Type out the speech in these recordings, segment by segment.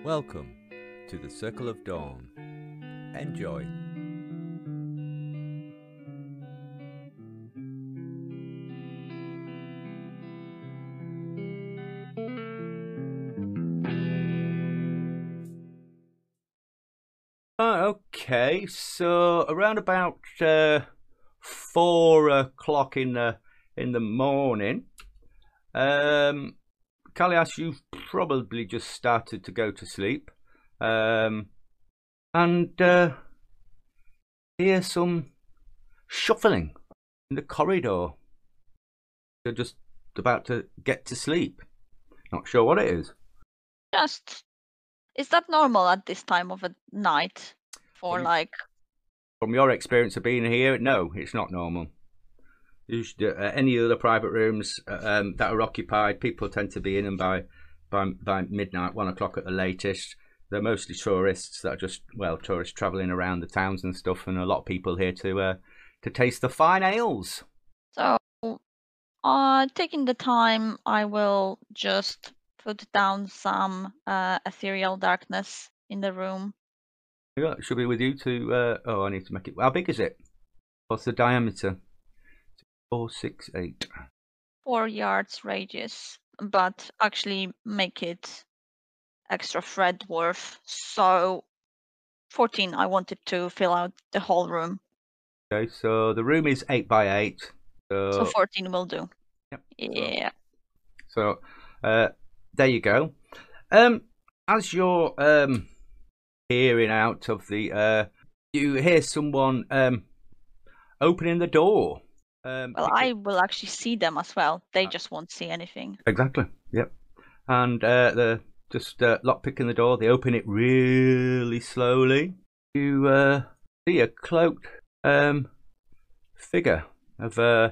Welcome to the Circle of Dawn. Enjoy. Okay, so around about 4 o'clock in the morning, Kalias, you've probably just started to go to sleep, and hear some shuffling in the corridor. You're just about to get to sleep. Not sure what it is. Is that normal at this time of a night for From your experience of being here, no, it's not normal. Usually, any other private rooms that are occupied, people tend to be in them by midnight, 1 o'clock at the latest. They're mostly tourists that are just, tourists travelling around the towns and stuff, and a lot of people here to taste the fine ales. So, taking the time, I will just put down some ethereal darkness in the room. Yeah, it should be with you to. I need to make it. How big is it? What's the diameter? 4, 6, 8. 4 yards radius, but actually make it extra thread worth. So 14. I wanted to fill out the whole room. Okay, so the room is 8 by 8. So 14 will do. Yep. Yeah. So there you go. As you're hearing out of the, you hear someone opening the door. I will actually see them as well. They just won't see anything. Exactly. Yep. And they're just lockpicking the door. They open it really slowly. You see a cloaked figure of a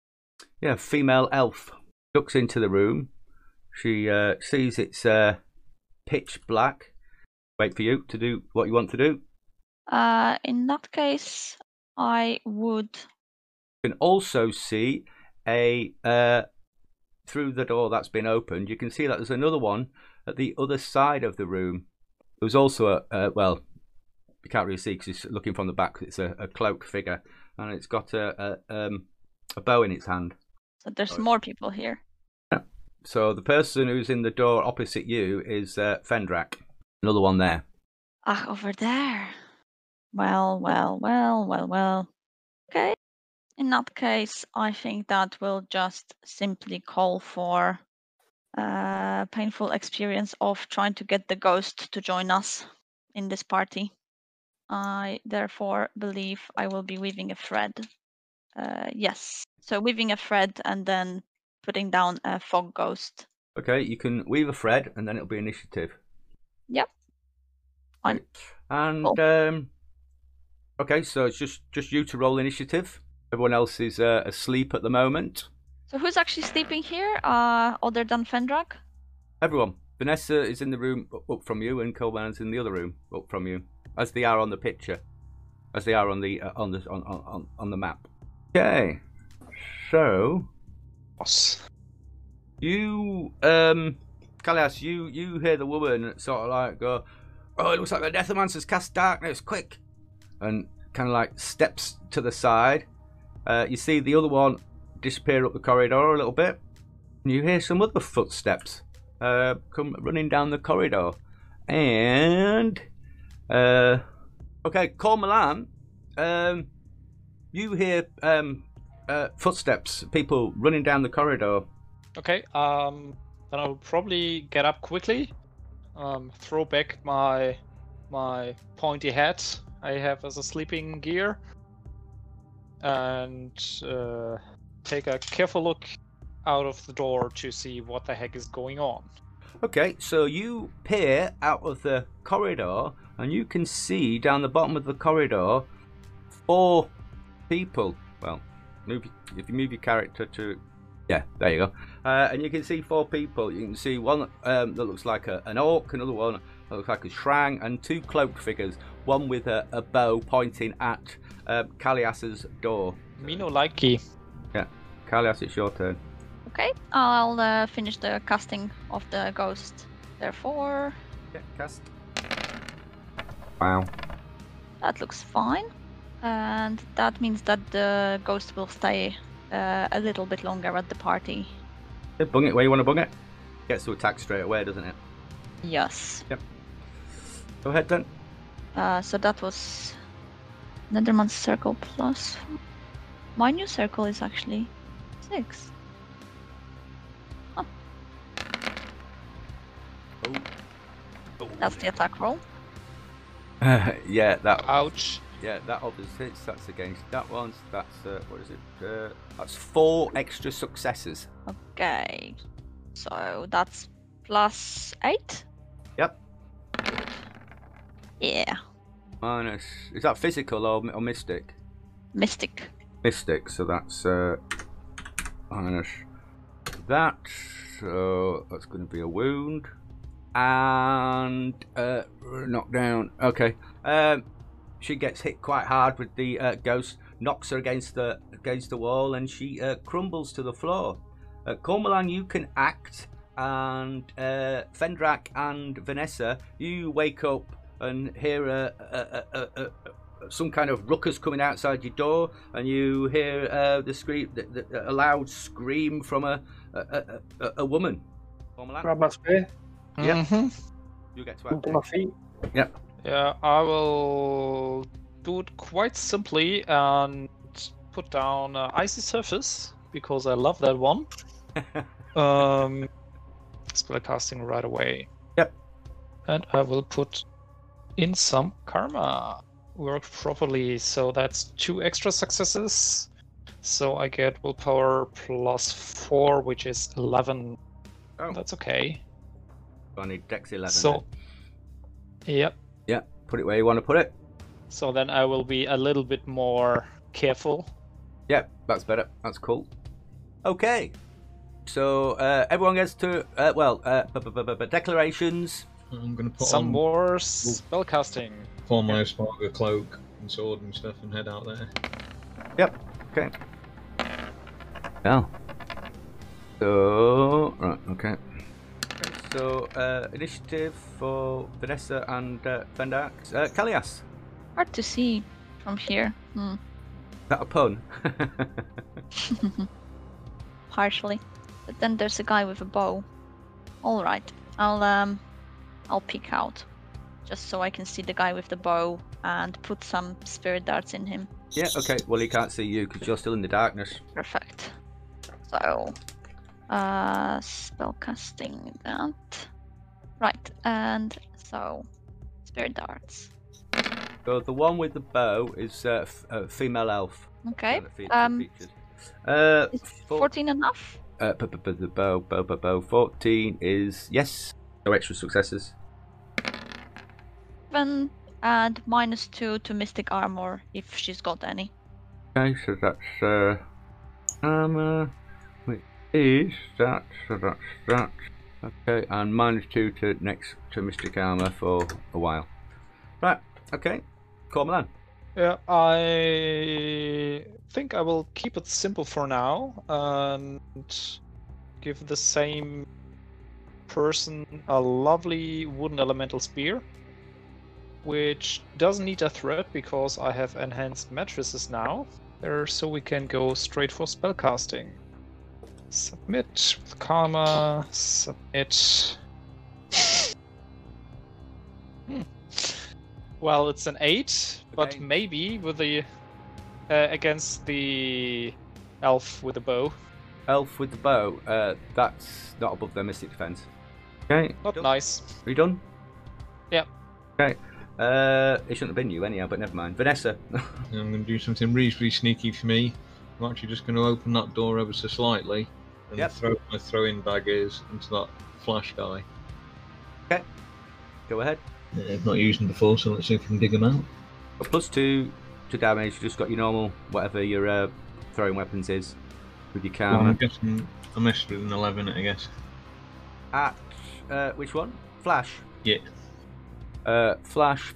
female elf. Looks into the room. She sees it's pitch black. Wait for you to do what you want to do. In that case, I would. You can also see a through the door that's been opened. You can see that there's another one at the other side of the room. There's also you can't really see because it's looking from the back. It's a cloaked figure, and it's got a bow in its hand. So there's more people here. Yeah. So the person who's in the door opposite you is Fendrak. Another one there. Over there. Well. Okay. In that case, I think that will just simply call for a painful experience of trying to get the ghost to join us in this party. I therefore believe I will be weaving a thread. Yes. So weaving a thread and then putting down a fog ghost. Okay, you can weave a thread and then it'll be initiative. Yep. Fine. And okay, so it's just you to roll initiative. Everyone else is asleep at the moment. So who's actually sleeping here, other than Fendrak? Everyone. Vanessa is in the room up from you, and Coleman's in the other room up from you, as they are on the picture, as they are on the map. Okay, so you Kalias, you hear the woman sort of like go, "Oh, it looks like the Necromancer's cast darkness, quick!" and kind of like steps to the side. You see the other one disappear up the corridor a little bit, and you hear some other footsteps come running down the corridor. And okay, Cormalan, you hear footsteps, people running down the corridor. Okay, then I'll probably get up quickly, throw back my pointy hat I have as a sleeping gear, and take a careful look out of the door to see what the heck is going on. Okay, so you peer out of the corridor and you can see down the bottom of the corridor 4 people. Well, if you move your character to... Yeah, there you go. And you can see 4 people. You can see one that looks like an orc, another one that looks like a shrang, and 2 cloaked figures. One with a bow pointing at Kalias's door. Me no likey. Yeah, Kalias, it's your turn. Okay, I'll finish the casting of the ghost. Therefore, Yeah, cast. Wow. That looks fine. And that means that the ghost will stay a little bit longer at the party. Yeah, bung it where you want to bung it. Gets to attack straight away, doesn't it? Yes. Yep. Go ahead then. So that was Netherman's circle plus. My new circle is actually 6. Oh. Oh. That's the attack roll. Yeah, that. Ouch. Yeah, that obviously hits. That's against that one. That's what is it? That's 4 extra successes. Okay. So that's plus 8. Yep. Yeah. Minus. Is that physical or mystic? Mystic. Mystic. So that's minus that. So that's going to be a wound and knockdown. Okay. She gets hit quite hard with the ghost, knocks her against the wall, and she crumbles to the floor. Cormoran, you can act, and Fendrak and Vanessa, you wake up and hear some kind of ruckus coming outside your door, and you hear the scream, a loud scream from a woman. Cormoran, Grab my spear. yeah, Mm-hmm. you get to Jump act. on my feet. Yep. Yeah, I will do it quite simply and put down Icy Surface, because I love that one. Spellcasting right away. Yep. And I will put in some Karma. Work properly, so that's 2 extra successes. So I get willpower plus 4, which is 11. Oh, That's okay. I need Dex 11. So, yep. yeah, put it where you want to put it. So then I will be a little bit more careful. Yeah, that's better. That's cool. Okay. So everyone gets to declarations. I'm going to put Some on more spellcasting. for my Sparga cloak and sword and stuff and head out there. Yep. Okay. Yeah. So right. Okay. So initiative for Vanessa and Fendax. Kalias. Hard to see from here. Is that a pun? Partially. But then there's a guy with a bow. Alright. I'll peek out. Just so I can see the guy with the bow and put some spirit darts in him. Yeah. Okay. Well, he can't see you because you're still in the darkness. Perfect. So spellcasting that. Right, and so spirit darts. So the one with the bow is female elf. Okay. Features. Is 14 enough? The bow. 14 is yes. No extra successes. 7 and -2 to mystic armor if she's got any. Okay, so that's armor. Which is that. So that's that. Okay, and -2 to mystic armor for a while. Right. Okay. Cormoran. Yeah, I think I will keep it simple for now and give the same person a lovely wooden elemental spear, which doesn't need a threat because I have enhanced mattresses now, so we can go straight for spellcasting. Submit with Karma, submit. Well, it's an 8, but Okay. maybe with the against the elf with the bow. Elf with the bow. That's not above their mystic defense. Okay. Not Done. nice. Are you done? Yep. Okay. It shouldn't have been you anyhow, but never mind. Vanessa. I'm going to do something reasonably sneaky for me. I'm actually just going to open that door ever so slightly and Yep. throw my throwing daggers into that flash guy. Go ahead. I've not used them before, so let's see if we can dig them out. A +2 to damage. You just got your normal, whatever your throwing weapons is, with your Well, karma. I'm guessing I missed with an 11, I guess. At which one? Flash. Yeah. Flash.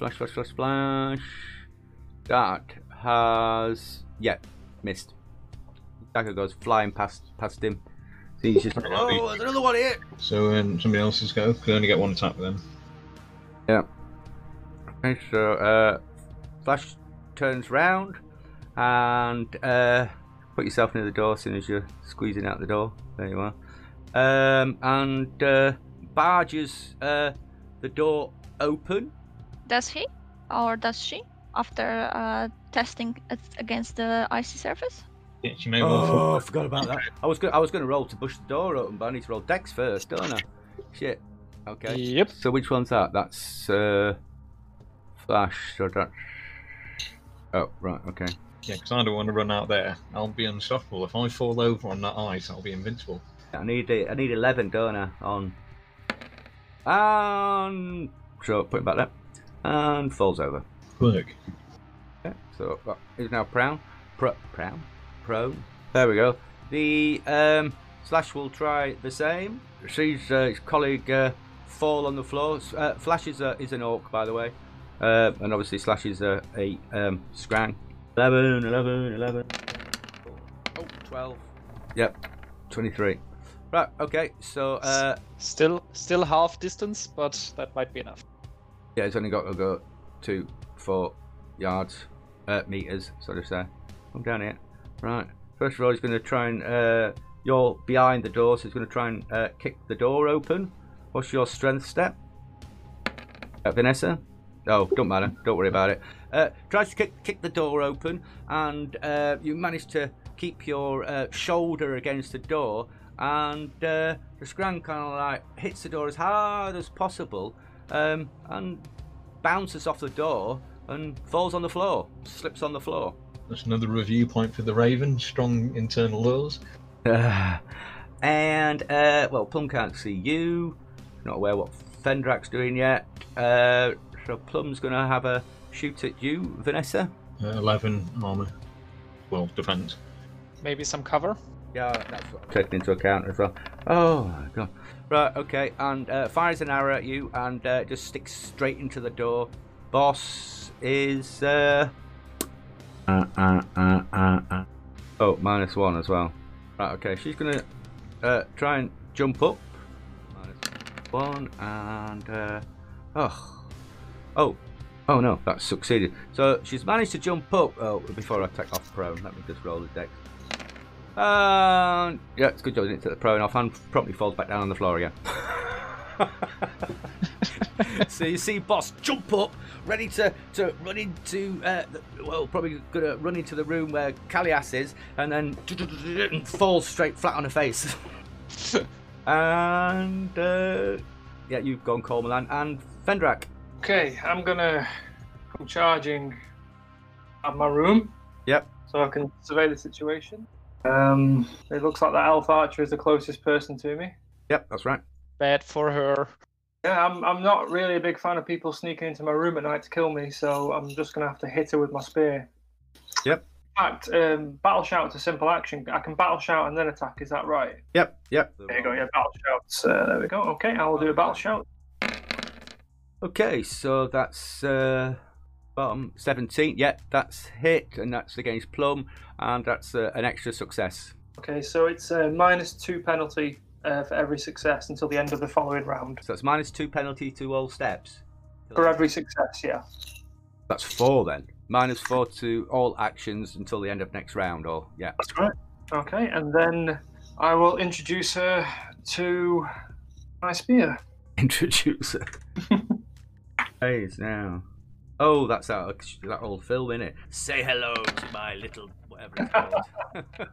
That has missed. Dagger goes flying past him. So he's just like, oh, there's another one here. So somebody else's go, because I only get one attack with them. Yeah. Okay, so Flash turns round and put yourself near the door as soon as you're squeezing out the door. There you are. And barges the door open. Does he or does she after testing it against the icy surface? Yeah, she may well fall. Oh, I forgot about that. I was gonna roll to push the door open, but I need to roll Dex first, don't I? Shit. Okay. Yep. So which one's that? That's Flash. So that's. Oh right. Okay. Yeah, because I don't want to run out there. I'll be unstoppable. If I fall over on that ice, I'll be invincible. I need 11, don't I? On. And so put it back there, and falls over. Work. Okay. So he's now prone. Prone. There we go. The Slash will try the same. Sees his colleague fall on the floor. Flash is an orc, by the way, and obviously Slash is a scrang. 11. Oh, 12. Yep, 23. Right. Okay. So Still half distance, but that might be enough. yeah, it's only got to go 2, 4 yards, meters, so to say. I'm down here. Right. First of all, he's going to try and. You're behind the door, so he's going to try and kick the door open. What's your strength step? Vanessa? Oh, don't matter. Don't worry about it. Tries to kick the door open, and you manage to keep your shoulder against the door, and the scran kind of like hits the door as hard as possible, and bounces off the door and falls on the floor, slips on the floor. That's another review point for the Raven. Strong internal laws. And well, Plum can't see you. Not aware what Fendrak's doing yet. So Plum's gonna have a shoot at you, Vanessa. 11 armor. Well, defense. Maybe some cover. Yeah, that's what I'm taking into account as well. Oh my god. Right, okay, and fires an arrow at you and just sticks straight into the door. Boss is oh, -1 as well. Right, okay, she's gonna try and jump up. -1 and oh no, that's succeeded. So she's managed to jump up. Oh, before I take off prone, let me just roll the dex. Yeah, it's good job I didn't take the prone off and promptly falls back down on the floor again. So you see Boss jump up, ready to run into, well, probably gonna run into the room where Callias is, and then falls straight flat on her face. And yeah, you've gone Cormoran and Fendrak. Okay, I'm gonna come charging out my room. Yep. So I can survey the situation. It looks like that elf archer is the closest person to me. Yep, that's right. Bad for her. Yeah, I'm not really a big fan of people sneaking into my room at night to kill me, so I'm just gonna have to hit her with my spear. Yep. In fact, battle shout's a simple action. I can battle shout and then attack. Is that right? Yep. There you go. Yeah, battle shouts. There we go. Okay, I will do a battle shout. Okay, so that's bottom 17. Yep, that's hit, and that's against Plum, and that's an extra success. Okay, so it's a -2 penalty for every success until the end of the following round. So that's -2 penalty to all steps. For every success, yeah. That's 4 then. -4 to all actions until the end of next round, or yeah. That's right. Okay, and then I will introduce her to my spear. Introduce her. Phase now. Oh, that's that old film, innit? Say hello to my little whatever it's called.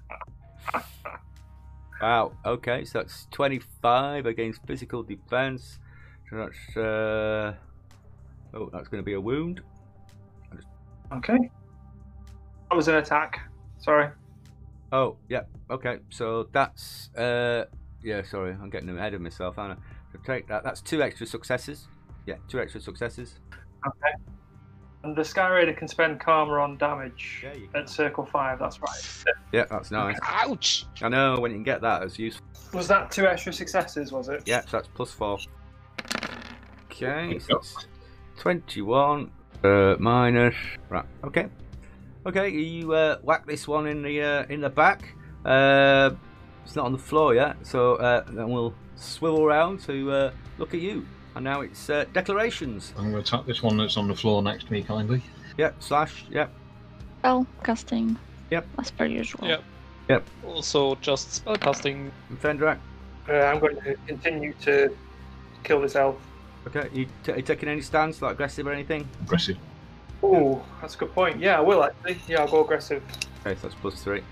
Wow. Okay, so that's 25 against physical defense. So that's oh, that's going to be a wound. Okay. That was an attack. Sorry. Oh, yeah. Okay, so that's yeah. Sorry, I'm getting ahead of myself, aren't I? So take that. That's 2 extra successes. Yeah, 2 extra successes. Okay. And the Sky Raider can spend Karma on damage Yeah, you can. at Circle 5. That's right. Yeah, that's nice. Ouch! I know when you can get that, it's useful. Was that 2 extra successes? Was it? Yeah, so that's +4. Okay, so it's 21 minus. Right. Okay. Okay, you whack this one in the back. It's not on the floor yet, so then we'll swivel around to look at you, And now it's declarations. I'm going to attack this one that's on the floor next to me, kindly. Yep, slash, yep. Spell casting. Yep. As per usual. Yep. Yep. Also, just spellcasting. And Fendrak. I'm going to continue to kill this elf. Okay, you taking any stance, like aggressive or anything? Aggressive. Oh, that's a good point. Yeah, I will actually. Yeah, I'll go aggressive. Okay, so that's +3.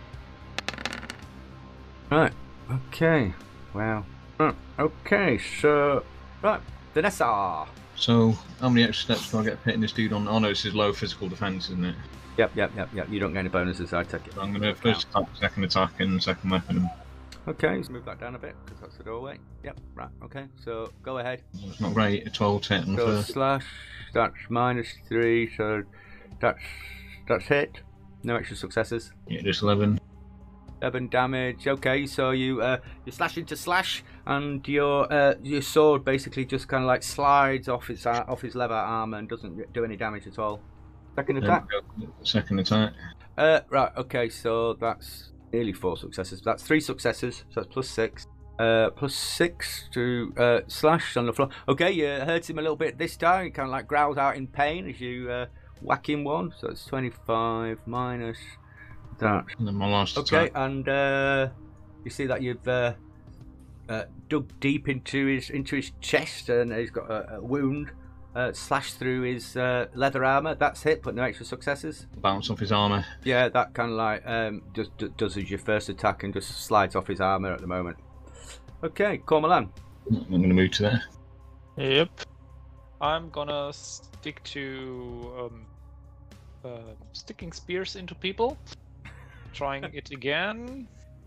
Right, okay. Wow. Okay, so... Right, Vanessa. So, how many extra steps do I get for hitting this dude on? Oh no, this is low physical defense, isn't it? Yep. You don't get any bonuses, I take it. So I'm going to first attack, second attack, and second weapon. Okay, let's move that down a bit, because that's the doorway. Yep, right, okay. So, go ahead. It's not great. A 12 hit on the So, first. slash, that's -3, so that's hit. No extra successes. Yeah, just 11. 11 damage. Okay, so you slash into slash, and your sword basically just kind of like slides off his leather armor and doesn't do any damage at all. Second attack. Second attack. Right. Okay, so that's nearly 4 successes. That's 3 successes. So that's +6. +6 to slash on the floor. Okay, you hurt him a little bit this time. He kind of like growls out in pain as you whack him one. So it's 25 minus that. And then my last Okay, attack. and you see that you've dug deep into his chest, and he's got a wound slashed through his leather armor. That's hit, but no extra successes. Bounce off his armor. Yeah, that kind of like just does as your first attack and just slides off his armor at the moment. Okay, Cormoran. I'm going to move to there. Yep. I'm gonna stick to sticking spears into people. Trying it again.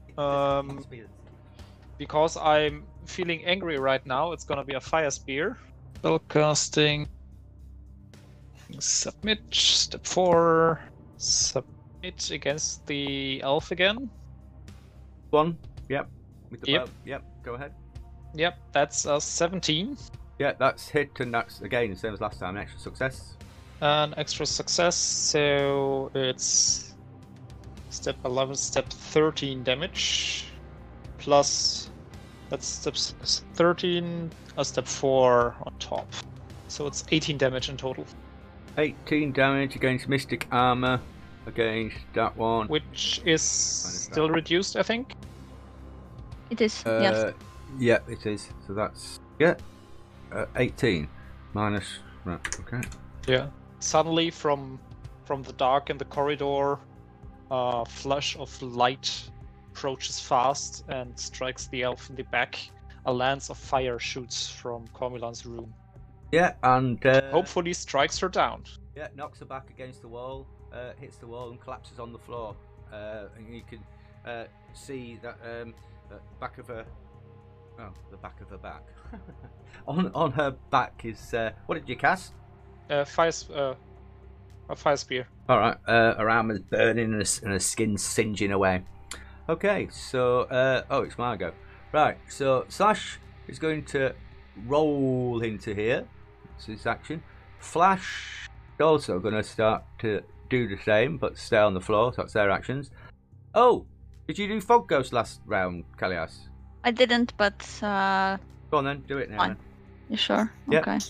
Because I'm feeling angry right now, it's gonna be a fire spear. Spellcasting. Submit. Step 4. Submit against the elf again. 1. Yep. With the Yep. bow. Yep. Go ahead. Yep, that's a 17. Yeah, that's hit, and that's again the same as last time. An extra success. An extra success, so it's step 11, step 13 damage. Plus, that's step 13, a step 4 on top. So it's 18 damage in total. 18 damage against mystic armor. Against that one. Which is still reduced, I think. It is, yes. Yeah, it is. So that's 18 minus. Right. Okay. Yeah. Suddenly, from the dark in the corridor, a flash of light approaches fast and strikes the elf in the back. A lance of fire shoots from Cormoran's room. Yeah, and Hopefully strikes her down. yeah, knocks her back against the wall, hits the wall, and collapses on the floor. And you can see that the back of her. Oh, the back of her back. on her back is what did you cast? A fire spear. All right, her arm is burning and her skin's singeing away. Okay, so it's my go. Right, so Slash is going to roll into here. That's his action. Flash is also going to start to do the same, but stay on the floor. So that's their actions. Oh, did you do Fog Ghost last round, Kalias? I didn't, but Go on then, do it now. Fine. Then. you sure? Yep. Okay.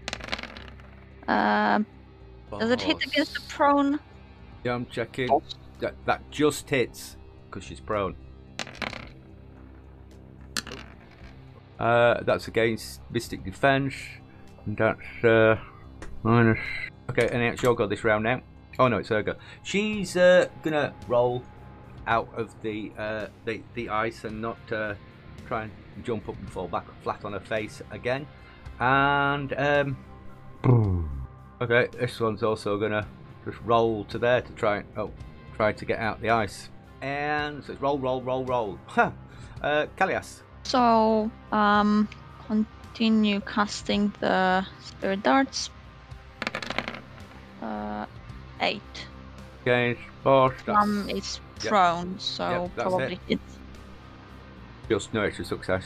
Does it hit against the prone? Yeah, I'm checking. That just hits because she's prone. That's against Mystic Defense. And that's minus. Okay, and it's your go this round now. Oh no, it's her go. She's gonna roll out of the ice and not try and jump up and fall back flat on her face again. And okay, this one's also gonna just roll to there to try to get out the ice. And so it's roll. Kalias. So, continue casting the spirit darts. 8. Against boss. Is prone, so Yep, that's probably it. hits. Just no extra success.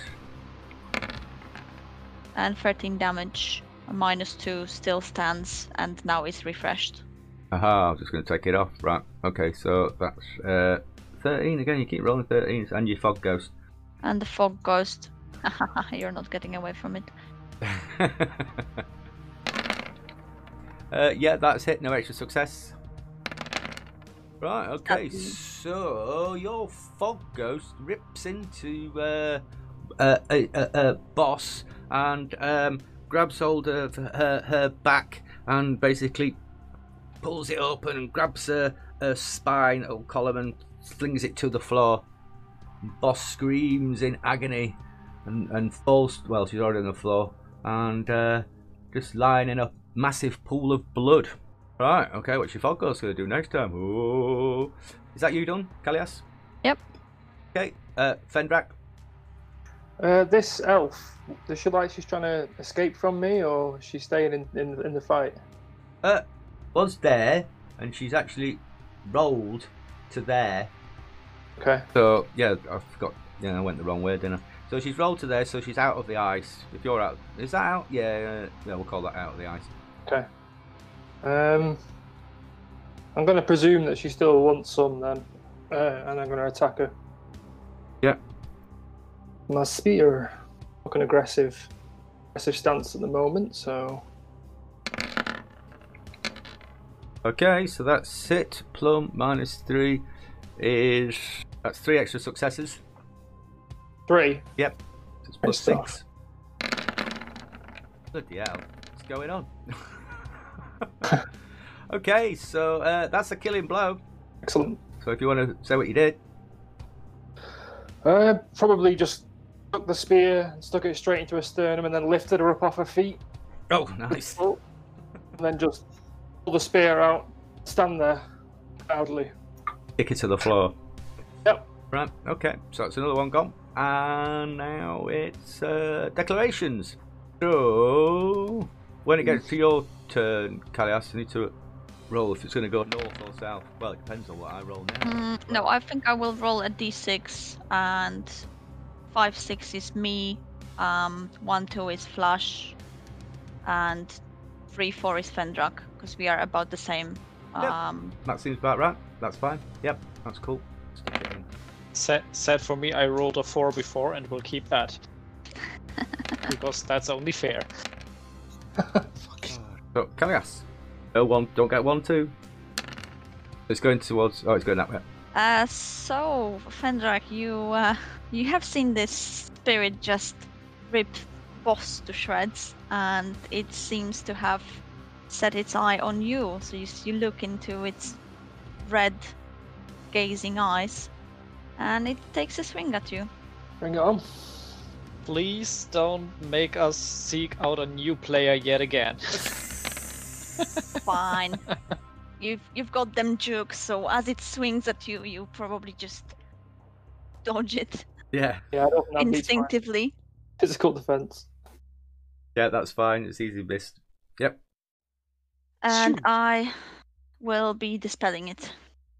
And 13 damage. A -2 still stands and now is refreshed. Aha, I'm just going to take it off. Right, okay, so that's 13 again. You keep rolling 13s and your Fog Ghost. And the fog ghost. You're not getting away from it. Yeah, that's hit. No extra success. Right, okay. So your fog ghost rips into a boss and grabs hold of her back and basically pulls it open and grabs her spine or column and flings it to the floor. Boss screams in agony and falls. Well, she's already on the floor and just lying in a massive pool of blood. Right, okay, what's your fog ghost going to do next time? Oh, is that you done, Kalias? Yep. Okay, Fendrak? This elf, does she like she's trying to escape from me, or is she staying in the fight? Was there, and she's actually rolled to there. Okay. So, yeah, I forgot. Yeah, I went the wrong way, didn't I? So she's rolled to there, so she's out of the ice. If you're out, is that out? Yeah, we'll call that out of the ice. Okay. I'm going to presume that she still wants some then, and I'm going to attack her. Yeah. My spear, looking aggressive stance at the moment, so. Okay, so that's it. Plum -3 is that's 3 extra successes. 3. Yep. So it's Good +6. Bloody hell, what's going on? Okay, so that's a killing blow. Excellent. So if you want to say what you did. Probably just took the spear, stuck it straight into her sternum, and then lifted her up off her feet. Oh, nice. And then just pull the spear out, stand there proudly. Kick it to the floor. Yep. Right, okay, so that's another one gone. And now it's declarations. So when it gets to your turn, Kalias, you need to roll if it's going to go north or south. Well, it depends on what I roll now. No, I think I will roll a d6, and 5, 6 is me, 1, 2 is Flash, and 3, 4 is Fendrak, because we are about the same. That seems about right. That's fine. Yep, that's cool. Stick it in. Sad for me, I rolled a 4 before and will keep that. Because that's only fair. So, Kalias. No one, don't get 1, 2. It's going towards. Oh, it's going that way. So, Fendrak, you have seen this spirit just rip boss to shreds, and it seems to have set its eye on you. So you look into its red, gazing eyes, and it takes a swing at you. Bring it on. Please don't make us seek out a new player yet again. Fine. You've got them jukes, so as it swings at you, you probably just dodge it Yeah. Yeah, I don't think that beats my instinctively. physical defense. Yeah, that's fine. It's easy missed. Yep. And I will be dispelling it.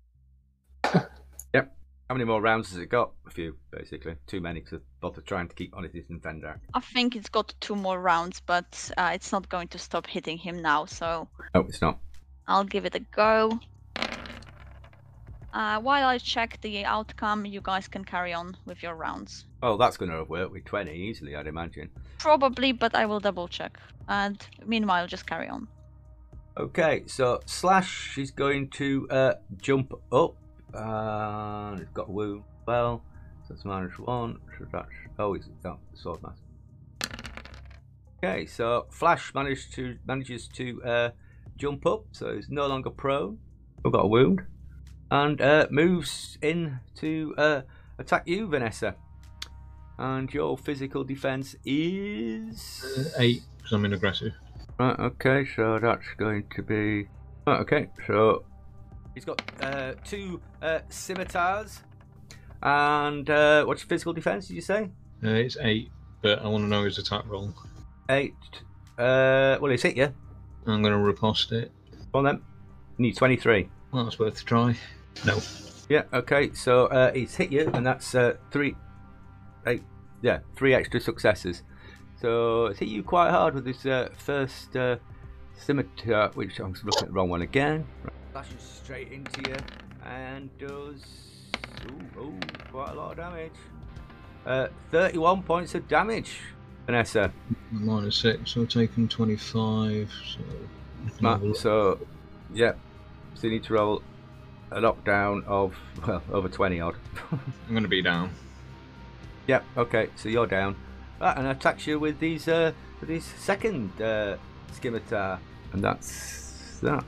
How many more rounds has it got? A few, basically. Too many to bother trying to keep on it in Fendrak. I think it's got 2 more rounds, but it's not going to stop hitting him now, so No, it's not. I'll give it a go. While I check the outcome, you guys can carry on with your rounds. Oh, that's going to work with 20 easily, I'd imagine. Probably, but I will double check. And meanwhile, just carry on. Okay, so Slash is going to jump up. And it's got a wound. Well, so that's -1. So that's, oh, it's that sword mask. Okay, so Flash manages to jump up, so he's no longer prone. We've got a wound, and moves in to attack you, Vanessa. And your physical defense is 8, because I'm in aggressive. right. Okay, so that's going to be right. Okay, so he's got 2 scimitars. And what's your physical defense? Did you say? It's 8, but I want to know his attack roll. 8. Well, he's hit you. I'm going to riposte it. Go on then. You need 23. Well, that's worth a try. No. Yeah. Okay. So he's hit you, and that's 3. 8. Yeah, 3 extra successes. So it's hit you quite hard with this first scimitar, which I'm looking at the wrong one again. Flashes straight into you and does quite a lot of damage. 31 points of damage. Vanessa. -6, so taking 25. So, we can have a look. So, yeah. So you need to roll a knockdown of, well, over 20 odd. I'm going to be down. Yep, okay, so you're down. Right, and attacks you with these second scimitar. And that's that.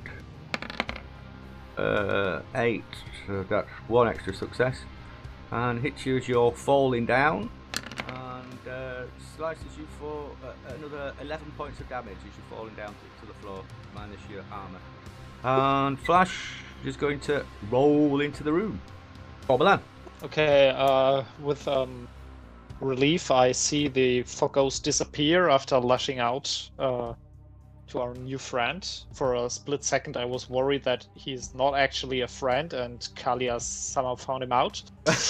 8, so that's 1 extra success. And hits you as you're falling down. And slices you for another 11 points of damage as you're falling down to the floor, minus your armour. And Flash is going to roll into the room. Bobalan. Okay, with relief, I see the fog ghost disappear after lashing out to our new friend. For a split second, I was worried that he's not actually a friend and Kalia somehow found him out.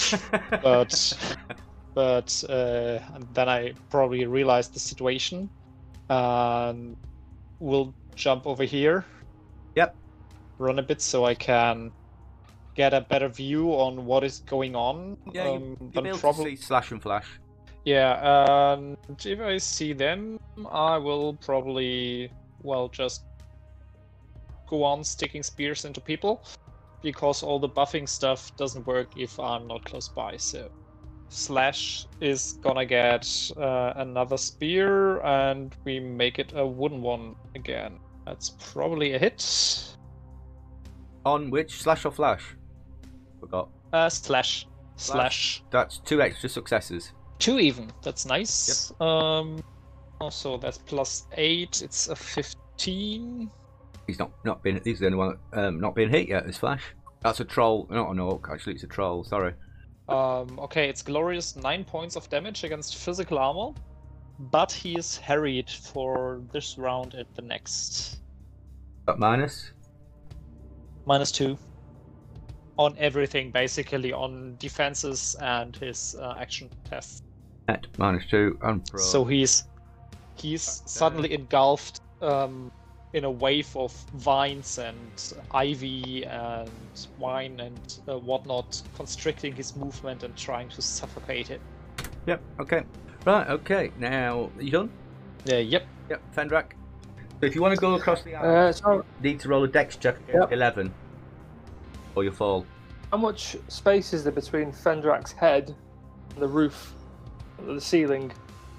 but then I probably realized the situation. And we'll jump over here. Yep. Run a bit so I can get a better view on what is going on. Yeah, you'll be able to see Slash and Flash. Yeah, and if I see them, I will probably, well, just go on sticking spears into people, because all the buffing stuff doesn't work if I'm not close by, so... Slash is gonna get another spear, and we make it a wooden one again. That's probably a hit. On which? Slash or Flash? Forgot. Slash. Slash. That's 2 extra successes. 2 even. That's nice. Yep. Also, that's +8. It's a 15. He's not been. He's the only one not been hit yet. Is Flash? That's a troll, not an orc. Actually, it's a troll. Sorry. Okay, it's glorious 9 points of damage against physical armor, but he is harried for this round and the next. But minus? -2. On everything, basically, on defenses and his action tests. At -2 and pro. So he's suddenly engulfed in a wave of vines and ivy and wine and whatnot, constricting his movement and trying to suffocate it. Yep. Okay. Right. Okay. Now, you done? Yep. Yep. Fendrak. So if you want to go across the island, So you need to roll a dex check against 11, or you fall. how much space is there between Fendrak's head and the roof, the ceiling?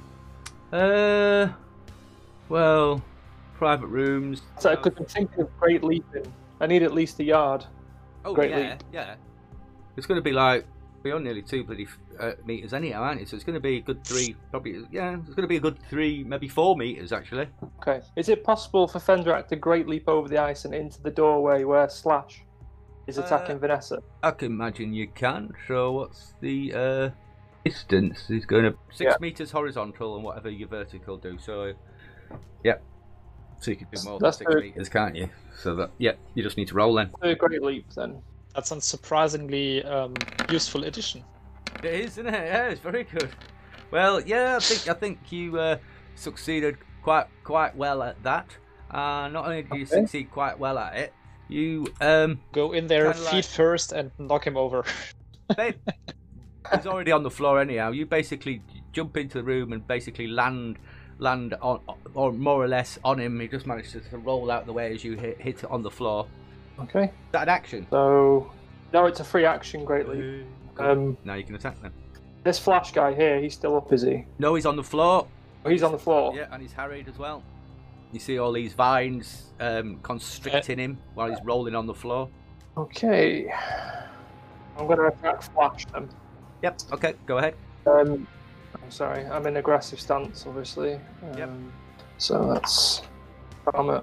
Well, private rooms. So I could be thinking of Great Leaping. I need at least a yard. Oh Great yeah, leap. yeah. It's going to be like beyond nearly 2 bloody meters anyhow, aren't it? So it's going to be a good 3, probably. Yeah, it's going to be a good 3, maybe 4 meters actually. Okay. Is it possible for Fendrak to Great Leap over the ice and into the doorway where Slash is attacking Vanessa? I can imagine you can. So what's the distance? He's going to 6 meters horizontal and whatever your vertical do. So, yep. So you can do more than 6 meters, can't you? So that, yeah, you just need to roll then. A Great Leap then. That's a surprisingly useful addition. It is, isn't it? Yeah, it's very good. Well, yeah, I think you succeeded quite well at that. Not only did you succeed quite well at it, you go in there feet like... first and knock him over. Babe, he's already on the floor anyhow. You basically jump into the room and basically land on, or more or less on him. He just managed to roll out the way as you hit it on the floor. Okay. Is that an action? So now it's a free action Great Leap. Now you can attack them. This Flash guy here, he's still up, is he? No, he's on the floor. Oh, he's on the floor. Yeah, and he's harried as well. You see all these vines constricting him while he's rolling on the floor. Okay. I'm going to attack Flash then. Yep, okay, go ahead. I'm sorry, I'm in aggressive stance, obviously. Yep. So that's armor.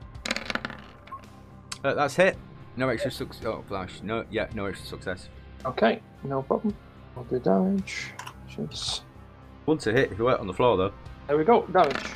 That's hit. No extra success. Oh, Flash. No extra success. Okay, no problem. I'll do damage. Just... Once a hit if you weren't on the floor, though. There we go, damage.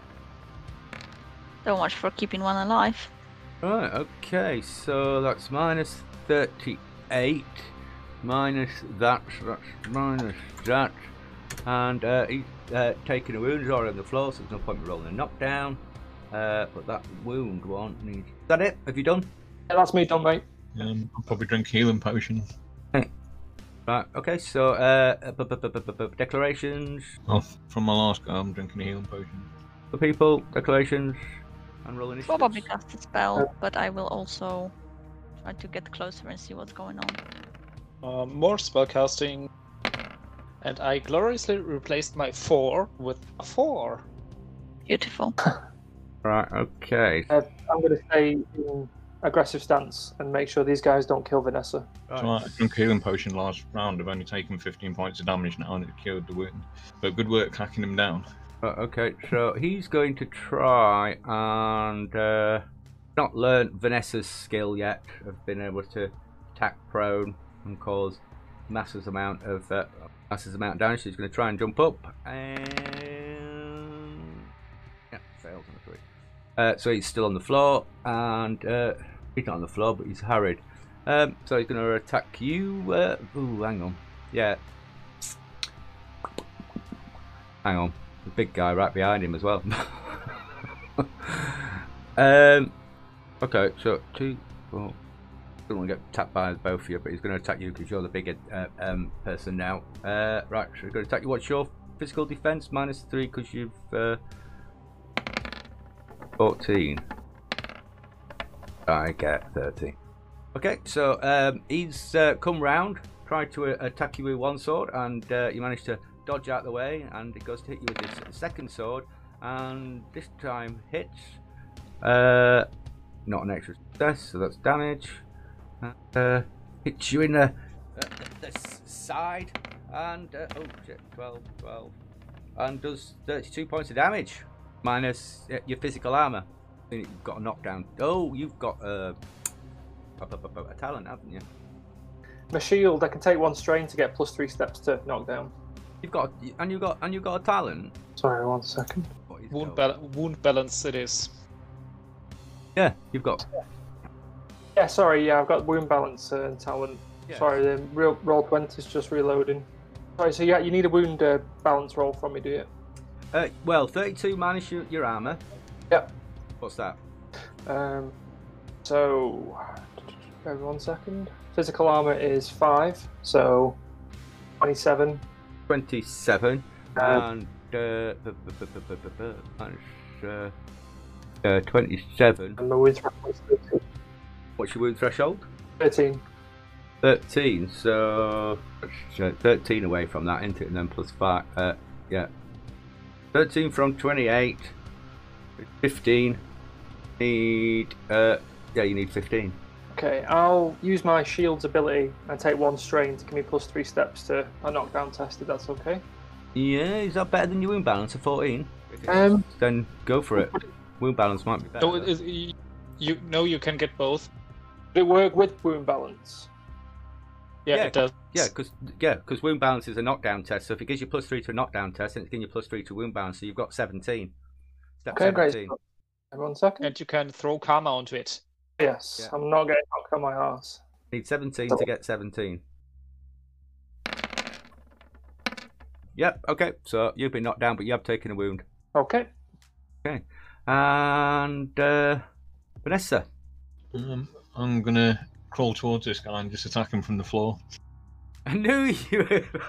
So much for keeping one alive. Right, okay, so that's minus 38. Minus that, so that's minus that. And he's taking a wound, he's already on the floor, so there's no point in rolling a knockdown. But that wound won't need... Is that it? Have you done? Yeah, that's me done, mate. I'll probably drink healing potion. Right. Okay. So declarations Oh, from my last go, I'm drinking a healing potion. for people. Declarations and roll initiatives. Probably cast a spell, but I will also try to get closer and see what's going on. More spellcasting. And I gloriously replaced my 4 with a 4. Beautiful. Right. Okay. I'm going to stay in aggressive stance and make sure these guys don't kill Vanessa. Right. So I drank a healing potion last round. I've only taken 15 points of damage now and it cured the wound. But good work hacking him down. Okay, so he's going to try and not learn Vanessa's skill yet of being able to attack prone and cause massive amount of damage. So he's going to try and jump up and fails on the 3. So he's still on the floor and he's not on the floor, but he's harried. So he's going to attack you. Ooh, hang on. Yeah. Hang on. The big guy right behind him as well. Okay, so 2, 4. Don't want to get attacked by both of you, but he's going to attack you because you're the bigger person now. Right, so he's going to attack you. What's your physical defense? -3 because you've 14. I get 13. Okay, so he's come round, tried to attack you with one sword, and you managed to dodge out the way, and it goes to hit you with his second sword, and this time hits. Not an extra success, so that's damage. Hits you in the side, and oh shit, 12, and does 32 points of damage, minus your physical armor. You've got a knockdown. Oh, you've got a talent, haven't you? My shield, I can take 1 strain to get +3 steps to knockdown. You've got a talent. Sorry, 1 second. What is Wound, called? wound balance it is. Yeah, you've got. Yeah, sorry, yeah, I've got wound balance and talent. Yeah. Sorry, the roll 20 is just reloading. Sorry, so yeah, you need a wound balance roll from me, do you? Well, 32 minus your armor. Yep. What's that? So, wait 1 second. Physical armor is 5, so 27. 27. And minus 27. And my wound threshold is 13. What's your wound threshold? 13. 13. So 13 away from that, isn't it? And then plus 5. Yeah. 13 from 28. 15. Need. Yeah, you need 15. Okay, I'll use my shield's ability and take 1 strain to give me +3 steps to a knockdown test, if that's okay. Yeah, is that better than your wound balance of 14? If it Um, is, then go for it. Wound balance might be better. No, you can get both. Did it work with wound balance? Yeah, it does. Yeah, because wound balance is a knockdown test. So if it gives you +3 to a knockdown test, then it's giving you +3 to wound balance. So you've got 17. Step Okay, great. 17. 1 second. And you can throw karma onto it. Yes, Yeah. I'm not getting knocked on my arse. Need 17 to get 17. Yep. Okay. So you've been knocked down, but you have taken a wound. Okay. Okay. And Vanessa. I'm gonna crawl towards this guy and just attack him from the floor. I knew you.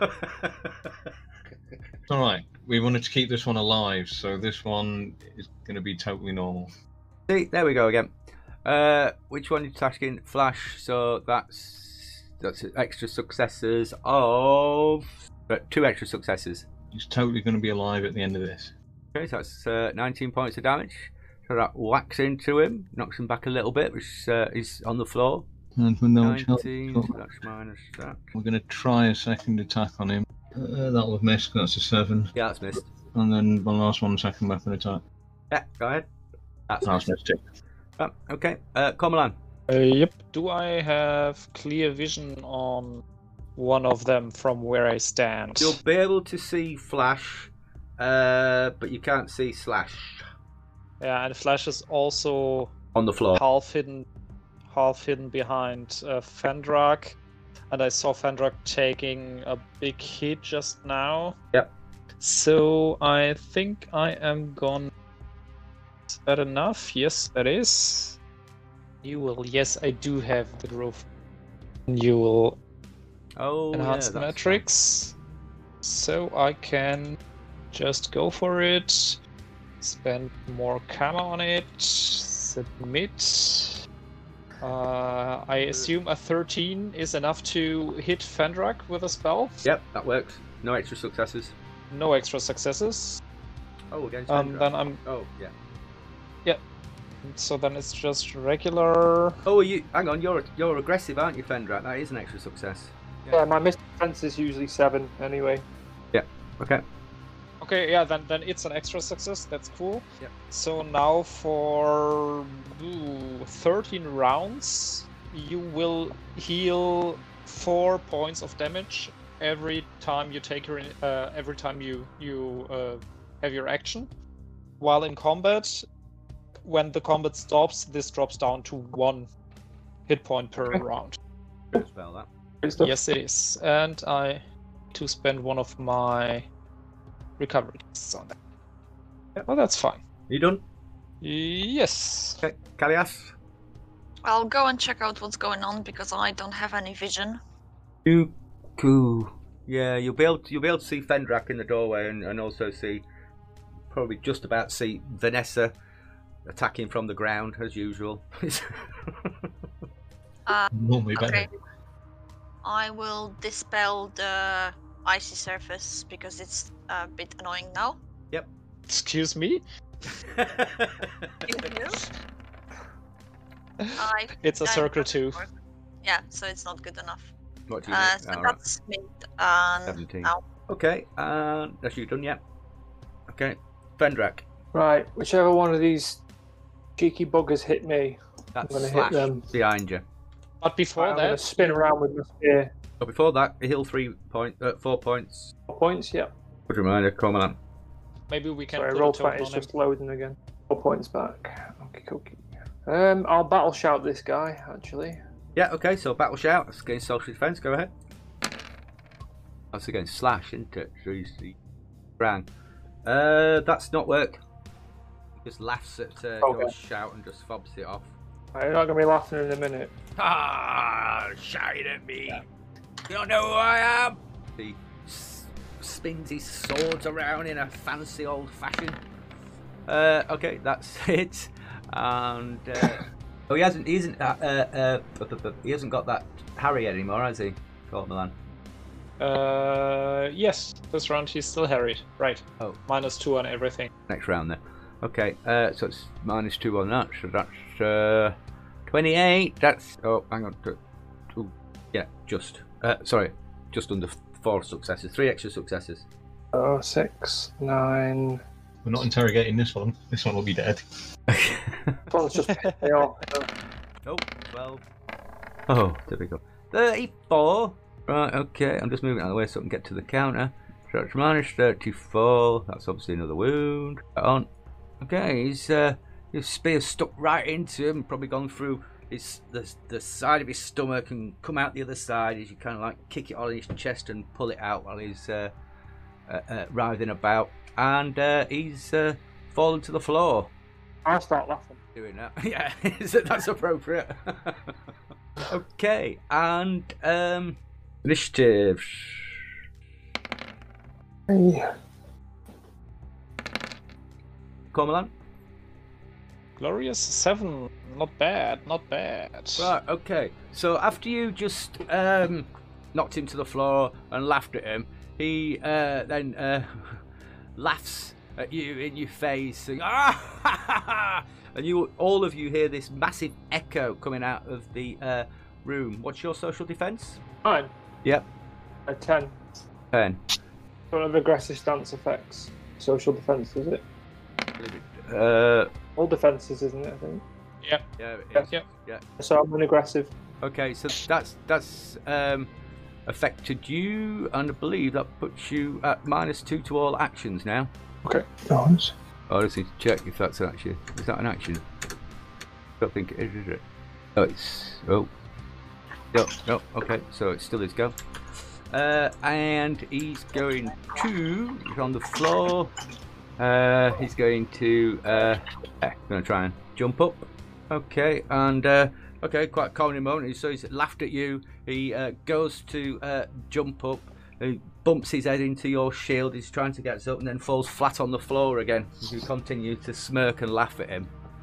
It's alright. We wanted to keep this one alive, so this one is gonna be totally normal. See, there we go again. Which one are you attacking? Flash. So that's extra successes of 2 extra successes. He's totally gonna be alive at the end of this. Okay, so that's 19 points of damage. So that whacks into him, knocks him back a little bit, which is on the floor. And with no 19, so that's minus that. we're gonna try a second attack on him. That'll have missed. That's a 7. Yeah, that's missed. And then one last one, second weapon attack. Yeah, go ahead. That's That's missed. missed too. Okay, Cormoran. Yep. Do I have clear vision on one of them from where I stand? You'll be able to see Flash, but you can't see Slash Yeah, and Flash is also on the floor. half hidden behind Fendrak. And I saw Fendrak taking a big hit just now. Yep. So I think I am gone. Is that enough? Yes, that is. You will. Yes, I do have the growth. You will Oh, enhanced yeah, that's metrics. So I can just go for it, spend more camo on it, submit. I assume a 13 is enough to hit Fendrak with a spell. fine. Yep, that works. No extra successes. No extra successes. Oh, against Then Fendrak. I'm Oh, yeah. so then it's just regular. Oh, you hang on. You're aggressive, aren't you, Fendrak? That is an extra success. Yeah, my missed defense is usually 7 anyway. Okay. Okay, yeah, then it's an extra success. That's cool. Yep. So now for 13 rounds, you will heal 4 points of damage every time you take your every time you have your action. While in combat, when the combat stops, this drops down to 1 hit point per Okay. round. Good spell that. Good stuff. Yes, it is, and I to spend one of my recovery tests on that. Yeah, well, that's fine. You done? Yes. Okay. Kalias? I'll go and check out what's going on because I don't have any vision. Cool. Yeah, you'll be able to see Fendrak in the doorway and also probably just about see Vanessa attacking from the ground as usual. Normally better. Okay. I will dispel the icy surface because it's a bit annoying now. Excuse me? It's a circle too. Yeah, so it's not good enough. What do you need? So All right. that's me. And 17. now Okay, that's you done yet? Okay, Fendrak. Right, whichever one of these cheeky buggers hit me, That's I'm gonna hit Slash them. behind you. But before I'm going to that, spin around with my spear. But before that, you heal 4 points. 4 points, yeah. Good reminder, come on. maybe we can Sorry, put a roll total 20 is on him. just loading again. 4 points back. Okay. I'll battle shout this guy, actually. Yeah, okay, so battle shout. That's against social defense. Go ahead. That's against slash, isn't it? Brang. That's not work. He just laughs at Okay. your shout and just fobs it off. Right, you're not going to be laughing in a minute. Ah, shouting at me. You don't know who I am. He spins his swords around in a fancy old fashion. Okay, that's it. And oh, he hasn't got that Harry anymore, has he? Colt Milan. Yes, this round he's still harried. Right. Oh. -2 on everything. Next round then. Okay, so it's -2 on that. So that's 28. That's hang on. Yeah, just just under 4 successes. 3 extra successes. 6, 9. We're not interrogating this one. This one will be dead. This one's just pissed me off. Oh, 12. Oh, typical. 34. Right, okay. I'm just moving out of the way so I can get to the counter. So it's -34. That's obviously another wound. On. Okay, his spear stuck right into him. Probably gone through the side of his stomach and come out the other side as you kind of like kick it on his chest and pull it out while he's writhing about. And he's fallen to the floor. I'll start laughing. Doing that. Yeah, that's appropriate. Okay, and initiative. Hey. Cormoran. Glorious 7. Not bad. Not bad. Right, okay. So after you just knocked him to the floor and laughed at him, he then laughs at you in your face, saying, "Ah!" And all of you hear this massive echo coming out of the room. What's your social defense? 9. Yep, 10. 10. Don't have aggressive stance effects. Social defense, is it? Uh, All defenses, isn't it, I think? Yep. yeah, it is. Yep. Yeah. So I'm an aggressive. Okay, so that's affected you, and I believe that puts you at -2 to all actions now. Okay. Nice. I just need to check if that's an action. Is that an action? I don't think it is it? Oh, it's... Oh. No, okay, so it still is go. And he's going to... He's on the floor. He's going to... going to try and jump up. Okay, and... okay, quite a common moment. So he's laughed at you He goes to jump up. He bumps his head into your shield. He's trying to get up and then falls flat on the floor again. You continue to smirk and laugh at him.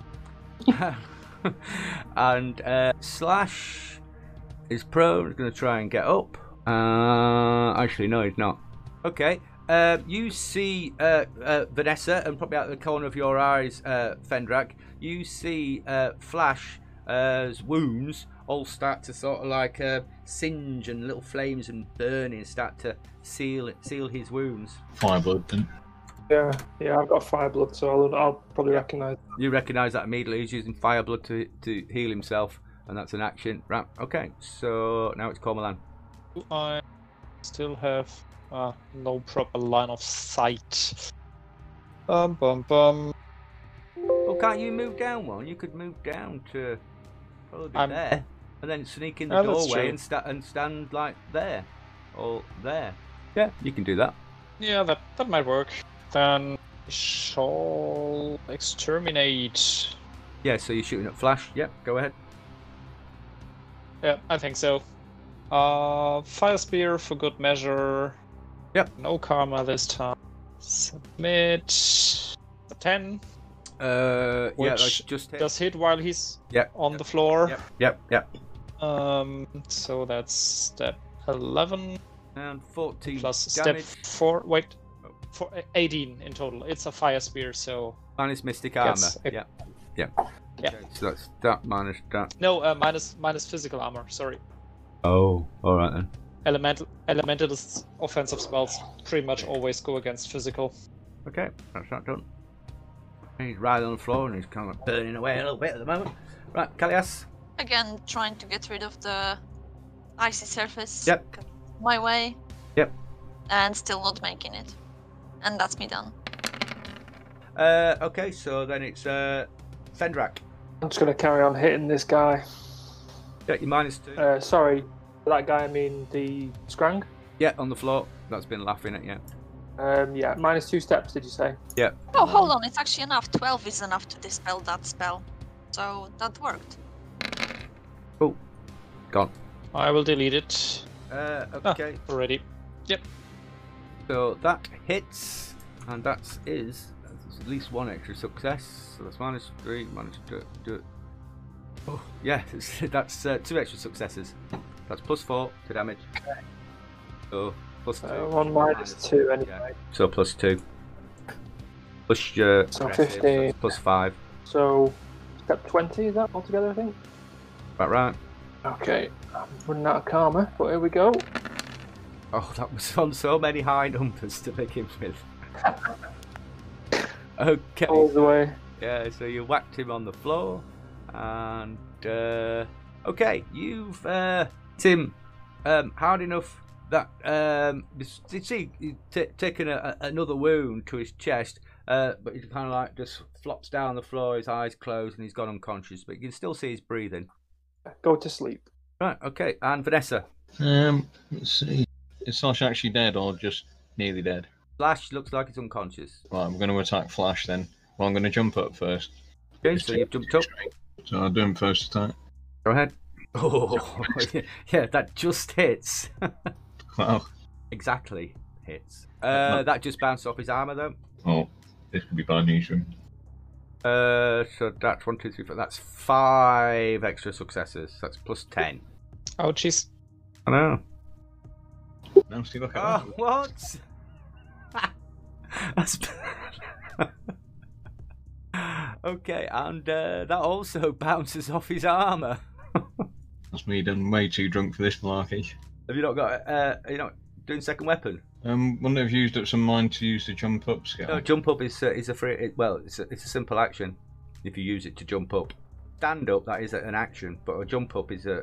And Slash is prone. He's going to try and get up. Actually, no, he's not. Okay. You see Vanessa, and probably out of the corner of your eyes, Fendrak, you see Flash's wounds all start to sort of like singe, and little flames and burning start to seal his wounds. Fireblood then. Yeah, I've got fire blood, so I'll probably recognise. You recognise that immediately. He's using fire blood to heal himself, and that's an action. Right, okay, so now it's Cormoran. I still have no proper line of sight. Bum. Well, can't you move down one? You could move down to probably there, and then sneak in the doorway and stand like there, or there. Yeah, you can do that. Yeah, that might work. Then shall exterminate. Yeah, so you're shooting at Flash. Yep, go ahead. Yeah, I think so. Fire Spear for good measure. Yep. No karma this time. Submit. 10. Yeah, that's just hit. Does hit while he's Yep. on the floor. Yep. So that's step 11 And 14 plus damage. step 4. Wait, for 18 in total. It's a fire spear, so Minus mystic armor. Gets a- Yeah. Yeah. Okay, so that's that minus that. no, minus physical armor. Sorry. Oh, all right then. Elementalist offensive spells pretty much always go against physical. Okay, that's that done. He's right on the floor and he's kind of burning away a little bit at the moment. Right, Kalias. Again, trying to get rid of the icy surface. Yep. My way. Yep. And still not making it. And that's me done. Okay, so then it's Fendrak. I'm just going to carry on hitting this guy. Yeah, you -2. Sorry, that guy, I mean the Scrang. Yeah, on the floor. That's been laughing at you. Yeah, -2 steps, did you say? Yeah. Oh, hold on. It's actually enough. 12 is enough to dispel that spell. So that worked. Oh, gone. I will delete it. Okay. Already. So that hits, and that's at least one extra success. So that's -3, -2. Oh, yeah, that's 2 extra successes. That's +4 to damage. So +2. One -2 anyway. Yeah. So +2. Plus your So aggressive, 15. so that's +5. So, step 20 is that altogether, I think? About right. Okay, I'm running out of karma, but here we go. Oh, that was on so many high numbers to begin with. Okay. All the way. Yeah, so you whacked him on the floor, and okay, you've Tim hard enough that you see taken another wound to his chest, but he kind of like just flops down on the floor, his eyes closed, and he's gone unconscious, but you can still see his breathing. Go to sleep. Right, okay, and Vanessa. Let's see. Is Slash actually dead or just nearly dead? Flash looks like he's unconscious. Right, I'm going to attack Flash then. Well, I'm going to jump up first. Okay, so you've jumped up. So I'll do him first attack. Go ahead. Oh, yeah, that just hits. Wow. Exactly hits. That just bounced off his armor though. Oh, this could be bad news for him. So that's 1, 2, 3, 4. That's 5 extra successes. That's +10. Oh, jeez. I know. Now see, look Oh, at that. what? That's okay, and that also bounces off his armor. That's me done way too drunk for this malarkey. Have you not got? Are you not doing second weapon? Wouldn't have used up some mine to use the jump up skill. No, jump up is a free. Well, it's a simple action if you use it to jump up. Stand up, that is an action, but a jump up is a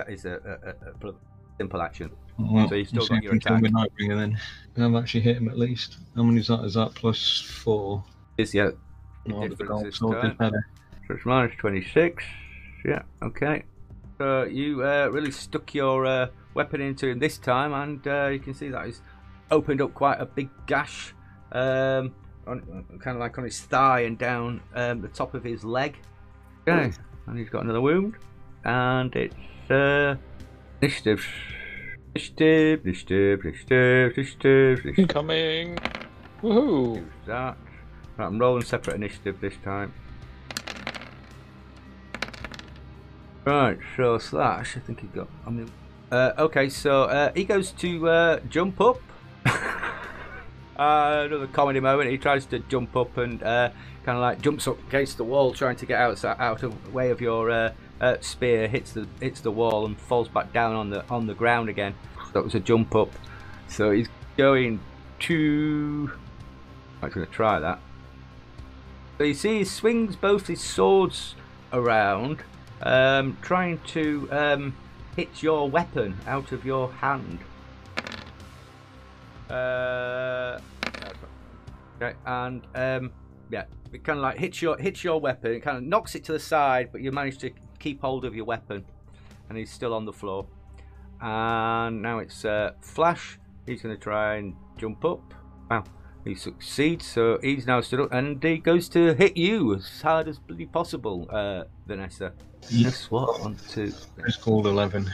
simple action. Well, So you've still let's got see your if I can kill attack. my Nightbringer then. I've actually hit him at least. How many is that? Is that +4? Is yeah. No, the difference gold is sword turn. is better. So it's -26. Yeah, okay. So you really stuck your weapon into him this time, and you can see that he's opened up quite a big gash, kind of like on his thigh and down the top of his leg. Okay, and he's got another wound, and it's Initiative. Initiative. Incoming. Woohoo! Use that. Right, I'm rolling separate initiative this time. Right, so Slash, I think he got. I mean, okay, so he goes to jump up. Another comedy moment. He tries to jump up and kind of like jumps up against the wall, trying to get out of the way of your spear. Hits the wall and falls back down on the ground again. That was a jump up. So he's going to. I'm going to try that. So you see, he swings both his swords around, trying to hit your weapon out of your hand. Okay, and yeah, it kind of like hits your weapon. It kind of knocks it to the side, but you manage to keep hold of your weapon, and he's still on the floor. And now it's Flash. He's going to try and jump up. Wow, he succeeds, so he's now stood up, and he goes to hit you as hard as bloody possible, Vanessa. Guess what? 1, 2. It's called 11.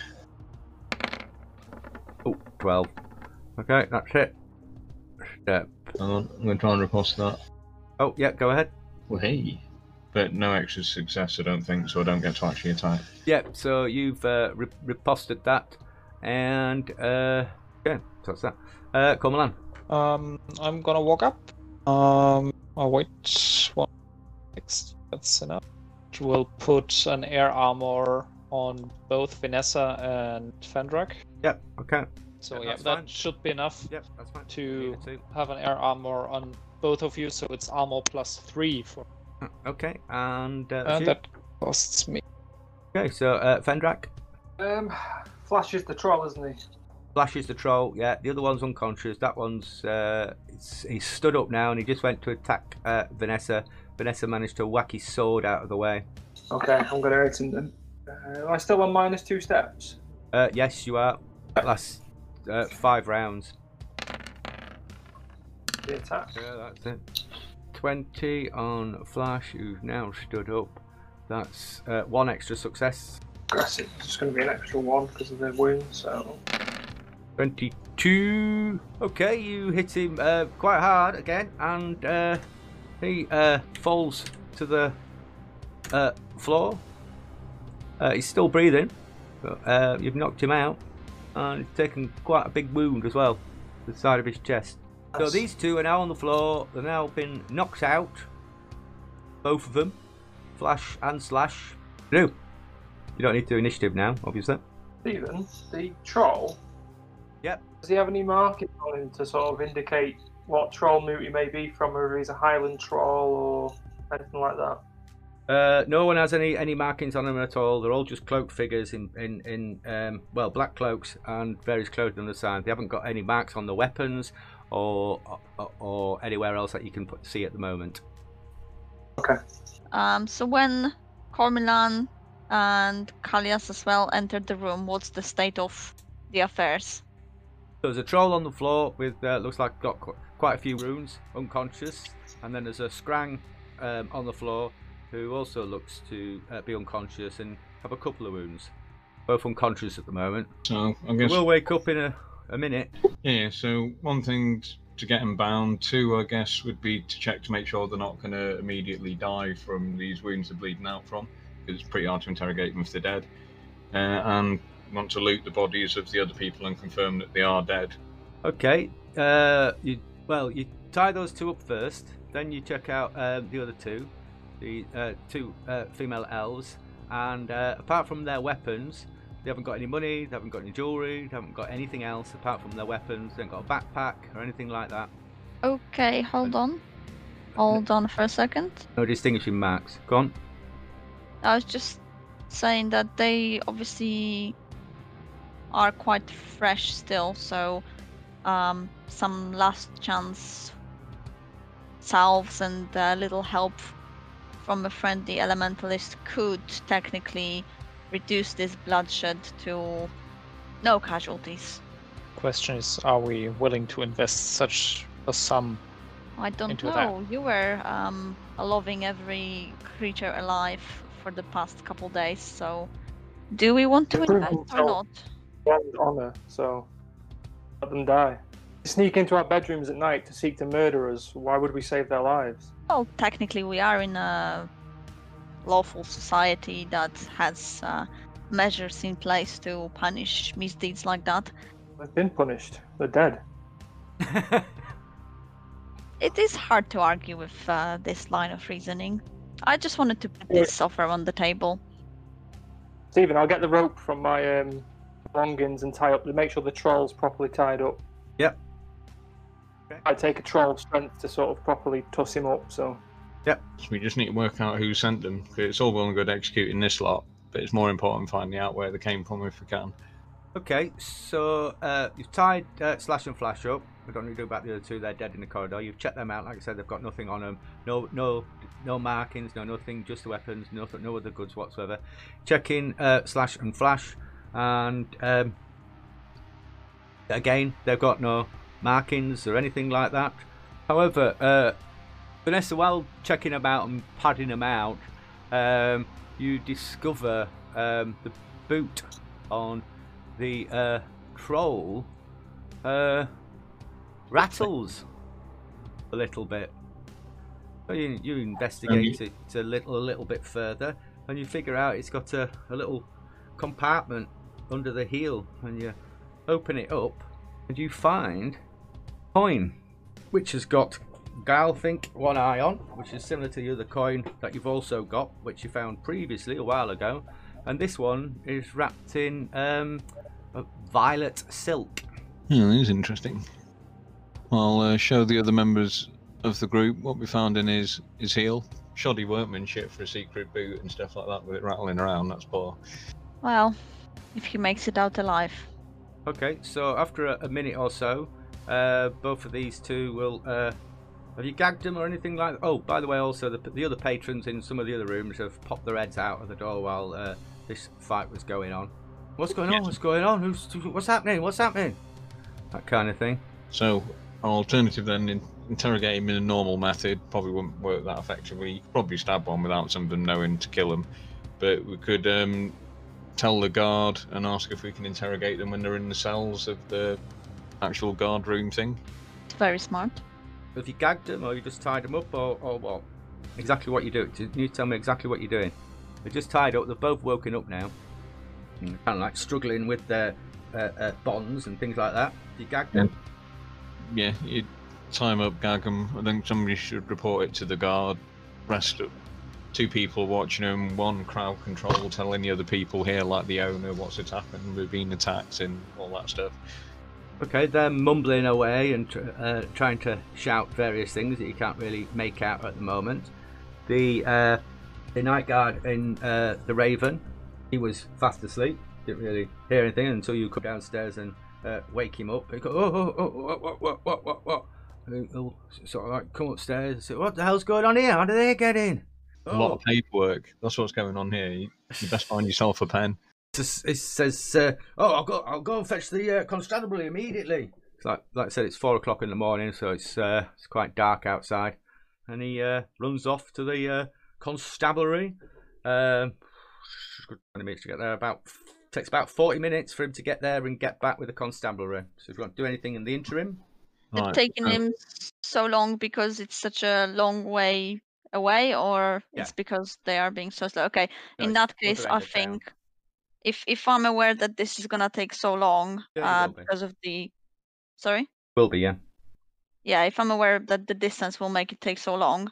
Oh, 12. Okay, that's it. Step. I'm going to try and riposte that. Oh, yeah, go ahead. Well, hey. But no extra success, I don't think, so I don't get to actually attack. Yeah, so you've riposted that, and yeah, so that's that. Cormoran. I'm gonna walk up. I'll wait 1 next. That's enough. We'll put an air armor on both Vanessa and Fendrak. Yep, okay. So Yeah, yeah, that's that fine. should be enough Yep, that's fine. to Me too. have an air armor on both of you. So it's armor +3 for. Okay, and And that costs me. okay, so Fendrak. Flash is the troll, isn't he? Flash is the troll, yeah. The other one's unconscious. That one's he's stood up now, and he just went to attack Vanessa. Vanessa managed to whack his sword out of the way. Okay, I'm going to hit him then. Am I still on -2 steps? Yes, you are. Last 5 rounds. The attack. Yeah, that's it. 20 on Flash, who's now stood up. That's 1 extra success. Aggressive. It's going to be an extra 1 because of the wound, so. 22. Okay, you hit him quite hard again, and he falls to the floor. He's still breathing, but you've knocked him out, and he's taken quite a big wound as well, to the side of his chest. So these two are now on the floor. They've now been knocked out, both of them, Flash and Slash. No, you don't need to initiative now, obviously. Stephen, the troll. Yep. Does he have any markings on him to sort of indicate what troll moot he may be from, or if he's a Highland troll or anything like that? No one has any markings on them at all. They're all just cloaked figures in well, black cloaks and various clothing on the side. They haven't got any marks on the weapons or anywhere else that you can see at the moment. Okay. So when Cormoran and Kalias as well entered the room, what's the state of the affairs? There's a troll on the floor with looks like got quite a few wounds, unconscious, and then there's a Scrang on the floor who also looks to be unconscious and have a couple of wounds, both unconscious at the moment. So I guess. We'll wake up in a minute. Yeah, so one thing to get them bound, 2, I guess, would be to check to make sure they're not going to immediately die from these wounds they're bleeding out from, because it's pretty hard to interrogate them if they're dead. And want to loot the bodies of the other people and confirm that they are dead. Okay, you tie those 2 up first, then you check out the other 2, the 2 female elves, and apart from their weapons, they haven't got any money, they haven't got any jewellery, they haven't got anything else apart from their weapons. They haven't got a backpack or anything like that. Okay, hold on. Hold on for a second. No distinguishing marks. Go on. I was just saying that they obviously are quite fresh still, so some last chance salves and a little help from a friendly elementalist could technically reduce this bloodshed to no casualties. Question is, are we willing to invest such a sum? I don't into know. You were loving every creature alive for the past couple days, so do we want to invest or not? bond honour, so let them die. They sneak into our bedrooms at night to seek to murder us. Why would we save their lives? Well, technically, we are in a lawful society that has measures in place to punish misdeeds like that. They've been punished. They're dead. It is hard to argue with this line of reasoning. I just wanted to put this offer on the table. Stephen, I'll get the rope from my belongings and tie up to make sure the troll's properly tied up. Yep. Okay. I take a troll strength to sort of properly tuss him up, so. Yep. So we just need to work out who sent them. 'Cause it's all well and good executing this lot, but it's more important finding out where they came from if we can. Okay, so you've tied Slash and Flash up. We don't need to do about the other two. They're dead in the corridor. You've checked them out. Like I said, they've got nothing on them. No markings. No nothing. Just the weapons. No other goods whatsoever. Checking Slash and Flash, and again, they've got no markings or anything like that. However, Vanessa, while checking them out and padding them out, you discover the boot on the troll rattles a little bit. So you investigate it a little bit further, and you figure out it's got a little compartment under the heel, and you open it up, and you find a coin, which has got Galfink one eye on, which is similar to the other coin that you've also got, which you found previously a while ago, and this one is wrapped in violet silk. Yeah, that is interesting. I'll show the other members of the group what we found in his heel. Shoddy workmanship for a secret boot and stuff like that with it rattling around, that's poor. Well, if he makes it out alive. Okay, so after a minute or so, both of these two will... have you gagged them or anything like that? Oh, by the way, also, the other patrons in some of the other rooms have popped their heads out of the door while this fight was going on. What's going on? What's going on? What's happening? What's happening? That kind of thing. So, our alternative then, interrogate him in a normal method, probably wouldn't work that effectively. You could probably stab one without some of them knowing to kill them. But we could tell the guard and ask if we can interrogate them when they're in the cells of the actual guard room thing. It's very smart. Have you gagged them, or you just tied them up, or what? Exactly what you do. Can you tell me exactly what you're doing? They're just tied up. They've both woken up now. Kind of like struggling with their bonds and things like that. You gagged them? Yeah, you tie them up, gag them. I think somebody should report it to the guard. Rest of 2 people watching them, 1 crowd control, telling the other people here, like the owner, what's happened, we're being attacked and all that stuff. Okay, they're mumbling away and trying to shout various things that you can't really make out at the moment. The night guard in the Raven, he was fast asleep, didn't really hear anything until you come downstairs and wake him up. He go, what? He'll sort of like come upstairs and say, what the hell's going on here? How did they get in? A lot of paperwork. That's what's going on here. You best find yourself a pen. It says, I'll go and fetch the constabulary immediately. Like I said, it's 4 o'clock in the morning, so it's quite dark outside, and he runs off to the constabulary. 20 minutes to get there. Takes about 40 minutes for him to get there and get back with the constabulary. So if you want to do anything in the interim, It's taken him so long because it's such a long way away, or it's because they are being so slow. Okay, No, in it's that case, other I end of town. think if I'm aware that this is gonna take so long, Yeah, it will be. because of the, sorry, will be, yeah. yeah, if I'm aware that the distance will make it take so long,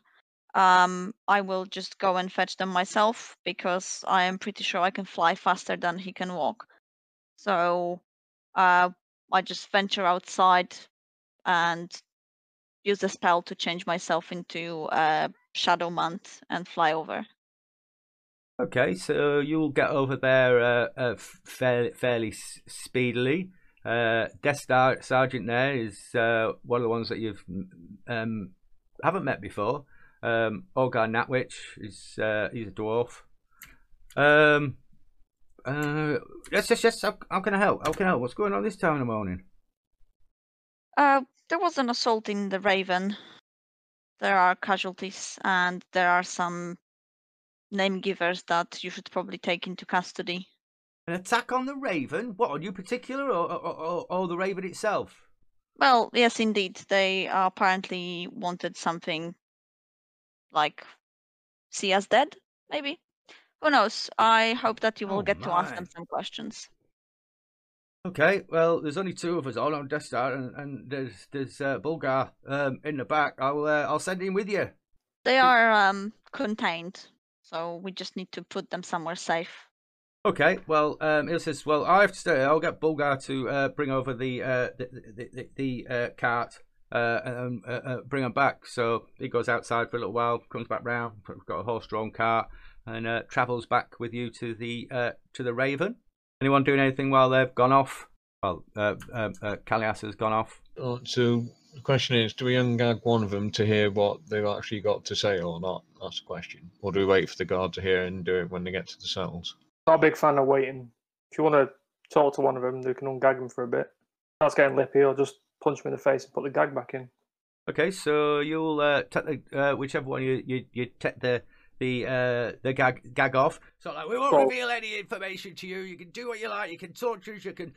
I will just go and fetch them myself, because I am pretty sure I can fly faster than he can walk. So I just venture outside and use the spell to change myself into Shadow Mant and fly over. Okay, so you'll get over there fairly speedily. Death Sergeant there is one of the ones that you've haven't met before. Orgar Natwich is he's a dwarf. Yes. How can I help? What's going on this time in the morning? There was an assault in the Raven. There are casualties, and there are some name givers that you should probably take into custody. An attack on the Raven? What, on you particular, or the Raven itself? Well, yes, indeed. They apparently wanted something like see us dead, maybe? Who knows? I hope that you will get to ask them some questions. Okay, well, there's only 2 of us all on Death Star, and there's Bulgar in the back. I'll send him with you. They are contained, so we just need to put them somewhere safe. Okay, well, he says, well, I have to stay. I'll get Bulgar to bring over the cart and bring them back. So he goes outside for a little while, comes back round, got a horse-drawn cart, and travels back with you to the Raven. Anyone doing anything while they've gone off? Well, Callias has gone off. So the question is, do we ungag one of them to hear what they've actually got to say or not? That's the question. Or do we wait for the guard to hear and do it when they get to the cells? Not a big fan of waiting. If you want to talk to one of them, they can ungag them for a bit. That's getting lippy, or just punch me in the face and put the gag back in. Okay, so you'll take the whichever one you take the gag off. So like, we won't reveal any information to you. You can do what you like. You can talk to us. You can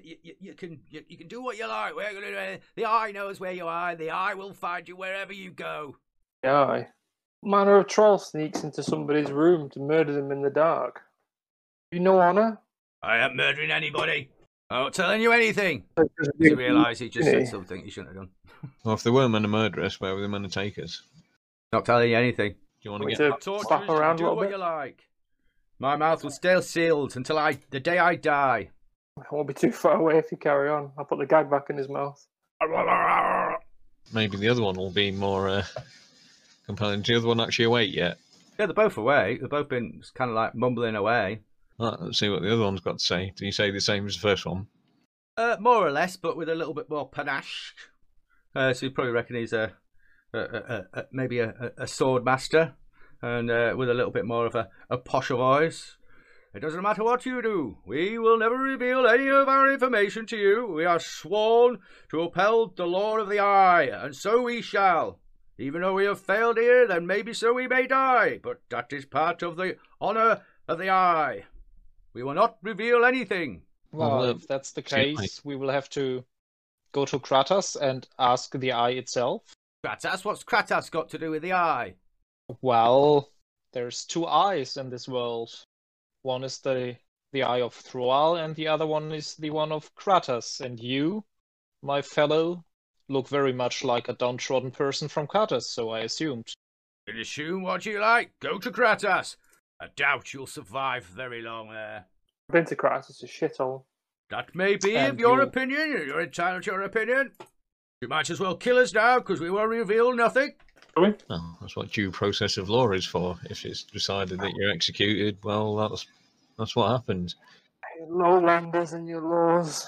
do what you like. We're gonna do. The Eye knows where you are. The Eye will find you wherever you go. The Eye. What manner of troll sneaks into somebody's room to murder them in the dark? You no honour? I am murdering anybody. I'm not telling you anything. You realise he just said something he shouldn't have done. Well, if they weren't meant to murder us, where were they meant to take us? Not telling you anything. Do you want to get slap around a do little what bit? you like. My mouth will stay sealed until the day I die. I won't be too far away if you carry on. I'll put the gag back in his mouth. Maybe the other one will be more compelling. Is the other one actually awake yet? Yeah, they're both awake. They've both been kind of like mumbling away. Let's see what the other one's got to say. Did he say the same as the first one? More or less, but with a little bit more panache. So you probably reckon he's maybe a sword master, and with a little bit more of a posh voice. It doesn't matter what you do. We will never reveal any of our information to you. We are sworn to uphold the law of the Eye, and so we shall. Even though we have failed here, then maybe so we may die, but that is part of the honour of the Eye. We will not reveal anything. Well, if that's the case, we will have to go to Kratos and ask the Eye itself. Kratos? What's Kratos got to do with the Eye? Well, there's 2 eyes in this world. One is the Eye of Thrall, and the other one is the one of Kratos. And you, my fellow, look very much like a downtrodden person from Kratos, so I assumed. You can assume what you like. Go to Kratos. I doubt you'll survive very long there. I've been to Kratos, it's a shithole. That may be And your you- opinion. You're entitled to your opinion. You might as well kill us now, because we won't reveal nothing. Oh, that's what due process of law is for. If it's decided that you're executed, well, that's what happens. Lowlanders and your laws.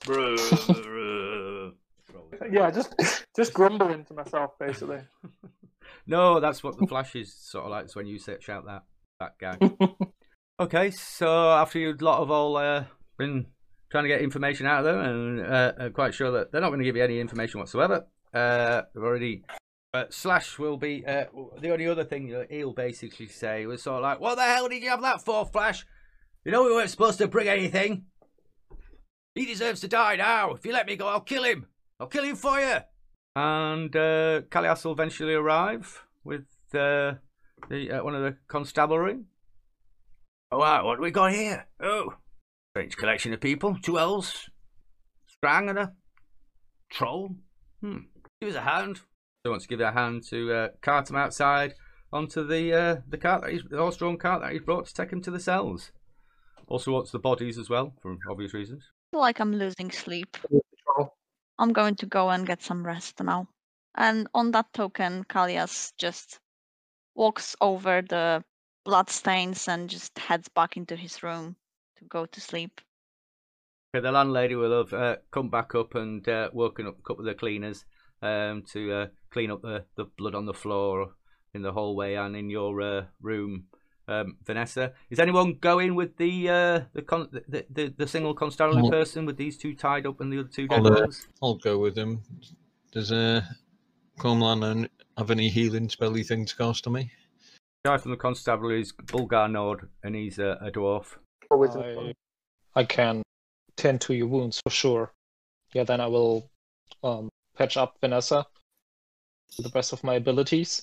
Yeah, just grumbling to myself, basically. No, that's what the Flash is sort of like. It's when you shout that gag. Okay, so after you lot have all been trying to get information out of them, and are quite sure that they're not going to give you any information whatsoever. They've already. Slash will be the only other thing that he'll basically say was sort of like, "What the hell did you have that for, Flash? You know we weren't supposed to bring anything. He deserves to die now. If you let me go, I'll kill him. I'll kill him for you." And Callias will eventually arrive with one of the constabulary. All right, what do we got here? Oh, strange collection of people. 2 elves, Strang, and a troll. Give us a hand. He wants to give it a hand to cart him outside onto the cart, the horse-drawn cart that he's brought to take him to the cells. Also wants the bodies as well, for obvious reasons. I feel like I'm losing sleep. I'm going to go and get some rest now. And on that token, Callias just walks over the bloodstains and just heads back into his room to go to sleep. Okay, the landlady will have come back up and woken up a couple of the cleaners to clean up the blood on the floor in the hallway and in your room. Vanessa, is anyone going with the single constabulary person with these 2 tied up and the other 2 dead ones? I'll go with him. Does Cormlan have any healing spelly thing to cast on me? The guy from the constabulary is Bulgar Nord, and he's a dwarf. I can tend to your wounds for sure. Yeah, then I will patch up Vanessa to the best of my abilities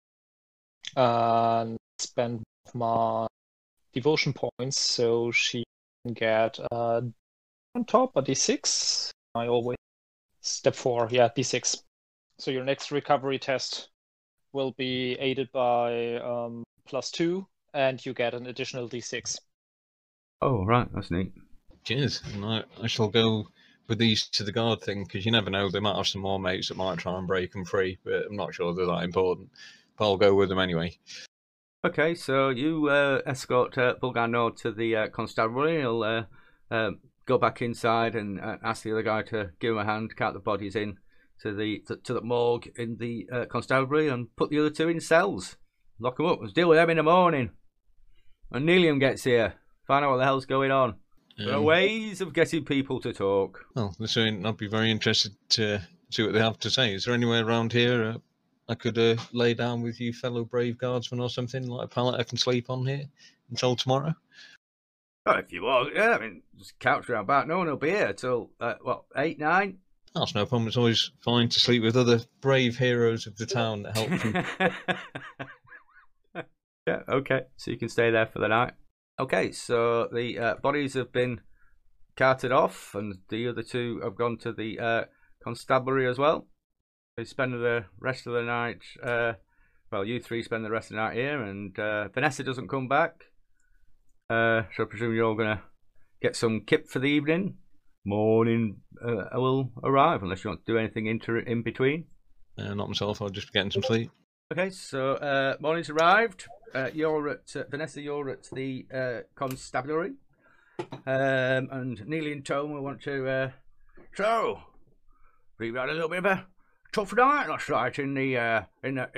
and spend my devotion points so she can get on top a d6. I always step 4, yeah, d6. So your next recovery test will be aided by +2, and you get an additional d6. Oh, right, that's neat. Cheers. And I shall go with these to the guard thing, because you never know, they might have some more mates that might try and break them free, but I'm not sure they're that important. But I'll go with them anyway. Okay, so you escort Bulgarno to the constabulary. He'll go back inside and ask the other guy to give him a hand, count the bodies in to the morgue in the constabulary, and put the other two in cells. Lock them up. Let's deal with them in the morning. When Nelium gets here, find out what the hell's going on. There are ways of getting people to talk. Well, listen, I'd be very interested to see what they have to say. Is there anywhere around here I could lay down with you fellow brave guardsmen or something, like a pallet I can sleep on here until tomorrow? Oh, if you want, yeah, I mean, just couch around back. No one will be here till, 8, 9? That's no problem. It's always fine to sleep with other brave heroes of the town that help them. Yeah, okay. So you can stay there for the night. Okay, so the bodies have been carted off, and the other two have gone to the constabulary as well. They spend the rest of the night. Well, you three spend the rest of the night here, and Vanessa doesn't come back. So I presume you're all going to get some kip for the evening. Morning will arrive, unless you want to do anything in between. Not myself, I'll just be getting some sleep. Okay, so morning's arrived. You're at Vanessa. You're at the constabulary, and Neely and Tone will want to. So, we've had a little bit of a tough night last night in the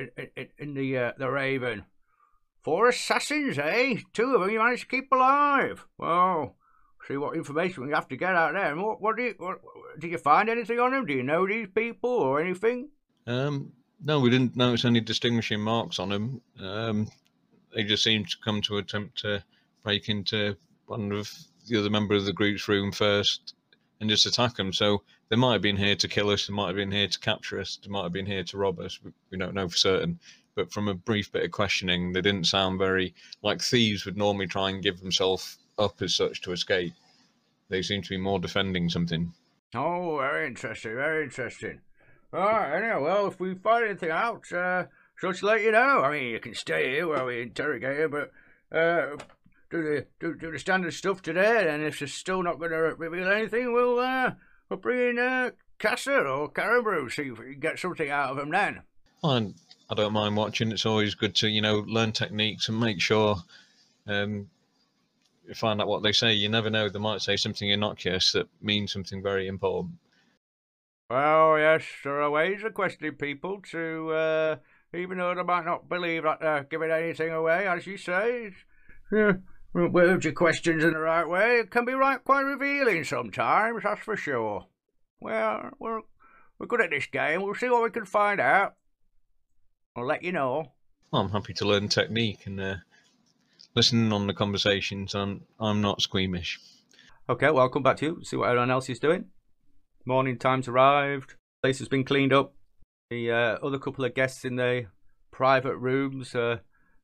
Raven. 4 assassins, eh? 2 of them you managed to keep alive. Well, see what information we have to get out there. And what did you find anything on them? Do you know these people or anything? No, we didn't notice any distinguishing marks on them. They just seemed to come to attempt to break into one of the other members of the group's room first and just attack them. So they might have been here to kill us, they might have been here to capture us, they might have been here to rob us. We don't know for certain. But from a brief bit of questioning, they didn't sound very like thieves would normally try and give themselves up as such to escape. They seem to be more defending something. Oh, very interesting, very interesting. All right, anyway, well, if we find anything out, shall I let you know? I mean, you can stay here while we interrogate you, but do the standard stuff today, and if they're still not going to reveal anything, we'll bring in Casa or Caribou, see if we can get something out of them then. Well, I don't mind watching. It's always good to, learn techniques and make sure you find out what they say. You never know, they might say something innocuous that means something very important. Well, yes, there are ways of questioning people to, even though they might not believe that they're giving anything away, as you say. Word your questions in the right way. It can be quite revealing sometimes, that's for sure. Well, we're good at this game. We'll see what we can find out. I'll let you know. Well, I'm happy to learn technique and listen on the conversations. I'm not squeamish. Okay, well, I'll come back to you, see what everyone else is doing. Morning time's arrived. Place has been cleaned up. The other couple of guests in the private rooms trying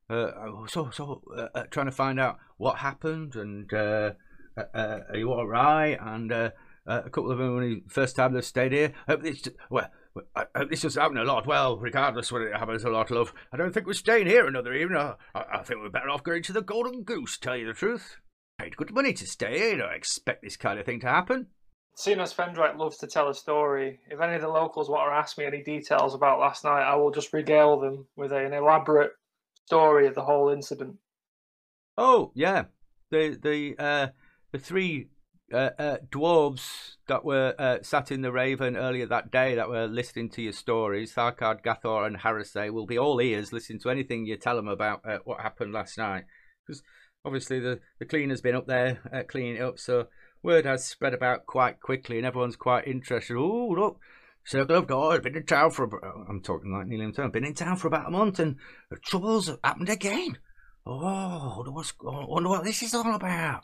to find out what happened and are you all right? And a couple of them, when the first time they've stayed here, I hope this doesn't happen a lot. Well, regardless whether it happens a lot, love, I don't think we're staying here another evening. I think we're better off going to the Golden Goose, tell you the truth. Paid good money to stay here. You don't expect this kind of thing to happen. Seeing as Fendrite loves to tell a story, if any of the locals want to ask me any details about last night, I will just regale them with an elaborate story of the whole incident. Oh, yeah. The 3 dwarves that were sat in the Raven earlier that day that were listening to your stories, Tharkard, Gathor and Harasay, will be all ears listening to anything you tell them about what happened last night. Because obviously the cleaner's been up there cleaning it up, so word has spread about quite quickly and everyone's quite interested. Oh, look, Circle of God, been in town for, I'm talking like Neil and Tom, been in town for about a month and the troubles have happened again. Oh, I wonder what this is all about.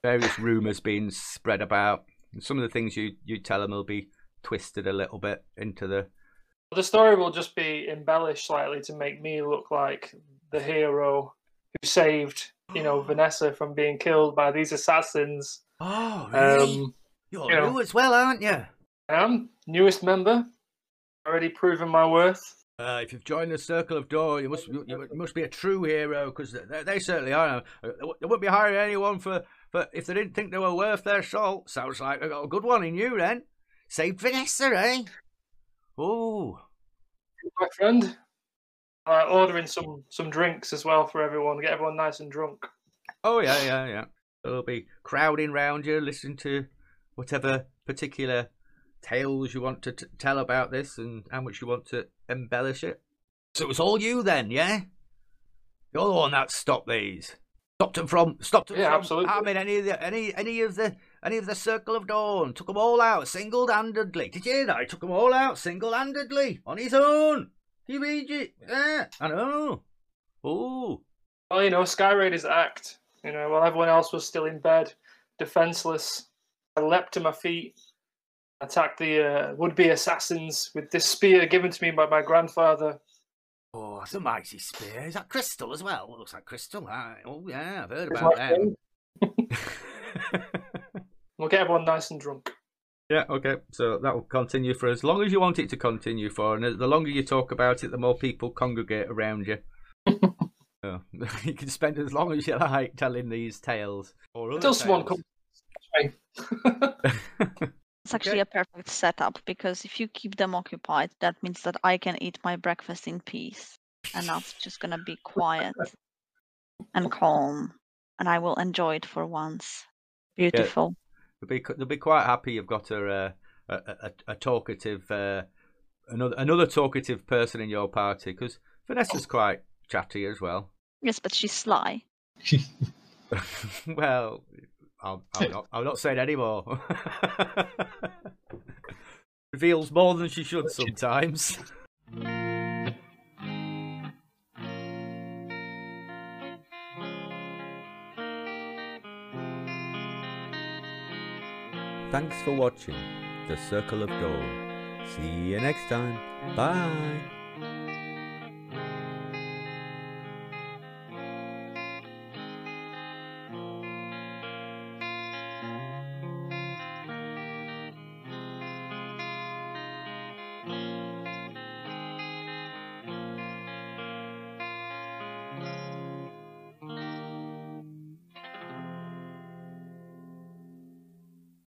various rumours being spread about. And some of the things you tell them will be twisted a little bit into the... The story will just be embellished slightly to make me look like the hero who saved, Vanessa from being killed by these assassins. Oh, really? You're new as well, aren't you? I am. Newest member. Already proven my worth. If you've joined the Circle of Dawn, you must be a true hero, because they certainly are. They wouldn't be hiring anyone for if they didn't think they were worth their salt. Sounds like I got a good one in you then. Saved Vanessa, eh? Oh, My friend. Ordering some drinks as well for everyone. Get everyone nice and drunk. oh yeah. They'll be crowding round you, listening to whatever particular tales you want to tell about this and how much you want to embellish it. So it was all you then, yeah? You're the one that stopped these. Stopped them from absolutely. harming any of the Circle of Dawn. Took them all out single-handedly. Did you hear that? He took them all out single-handedly on his own. You read it? Yeah, I know. Oh. Well, Sky Raiders act. While everyone else was still in bed, defenseless, I leapt to my feet, attacked the would-be assassins with this spear given to me by my grandfather. Oh, it's a mighty spear. Is that crystal as well? It looks like crystal. Oh, yeah, I've heard about them. We'll get everyone nice and drunk. Yeah, okay. So that will continue for as long as you want it to continue for. And the longer you talk about it, the more people congregate around you. So, you can spend as long as you like telling these tales. Or other Until someone tales. comes. It's actually a perfect setup, because if you keep them occupied, that means that I can eat my breakfast in peace. And that's just going to be quiet and calm. And I will enjoy it for once. Beautiful. They'll be quite happy you've got a talkative, another talkative person in your party, because Vanessa's quite chatty as well. Yes, but she's sly. Well, I'm not saying any more. Reveals more than she should sometimes. Thanks for watching The Circle of Dawn. See you next time. Bye.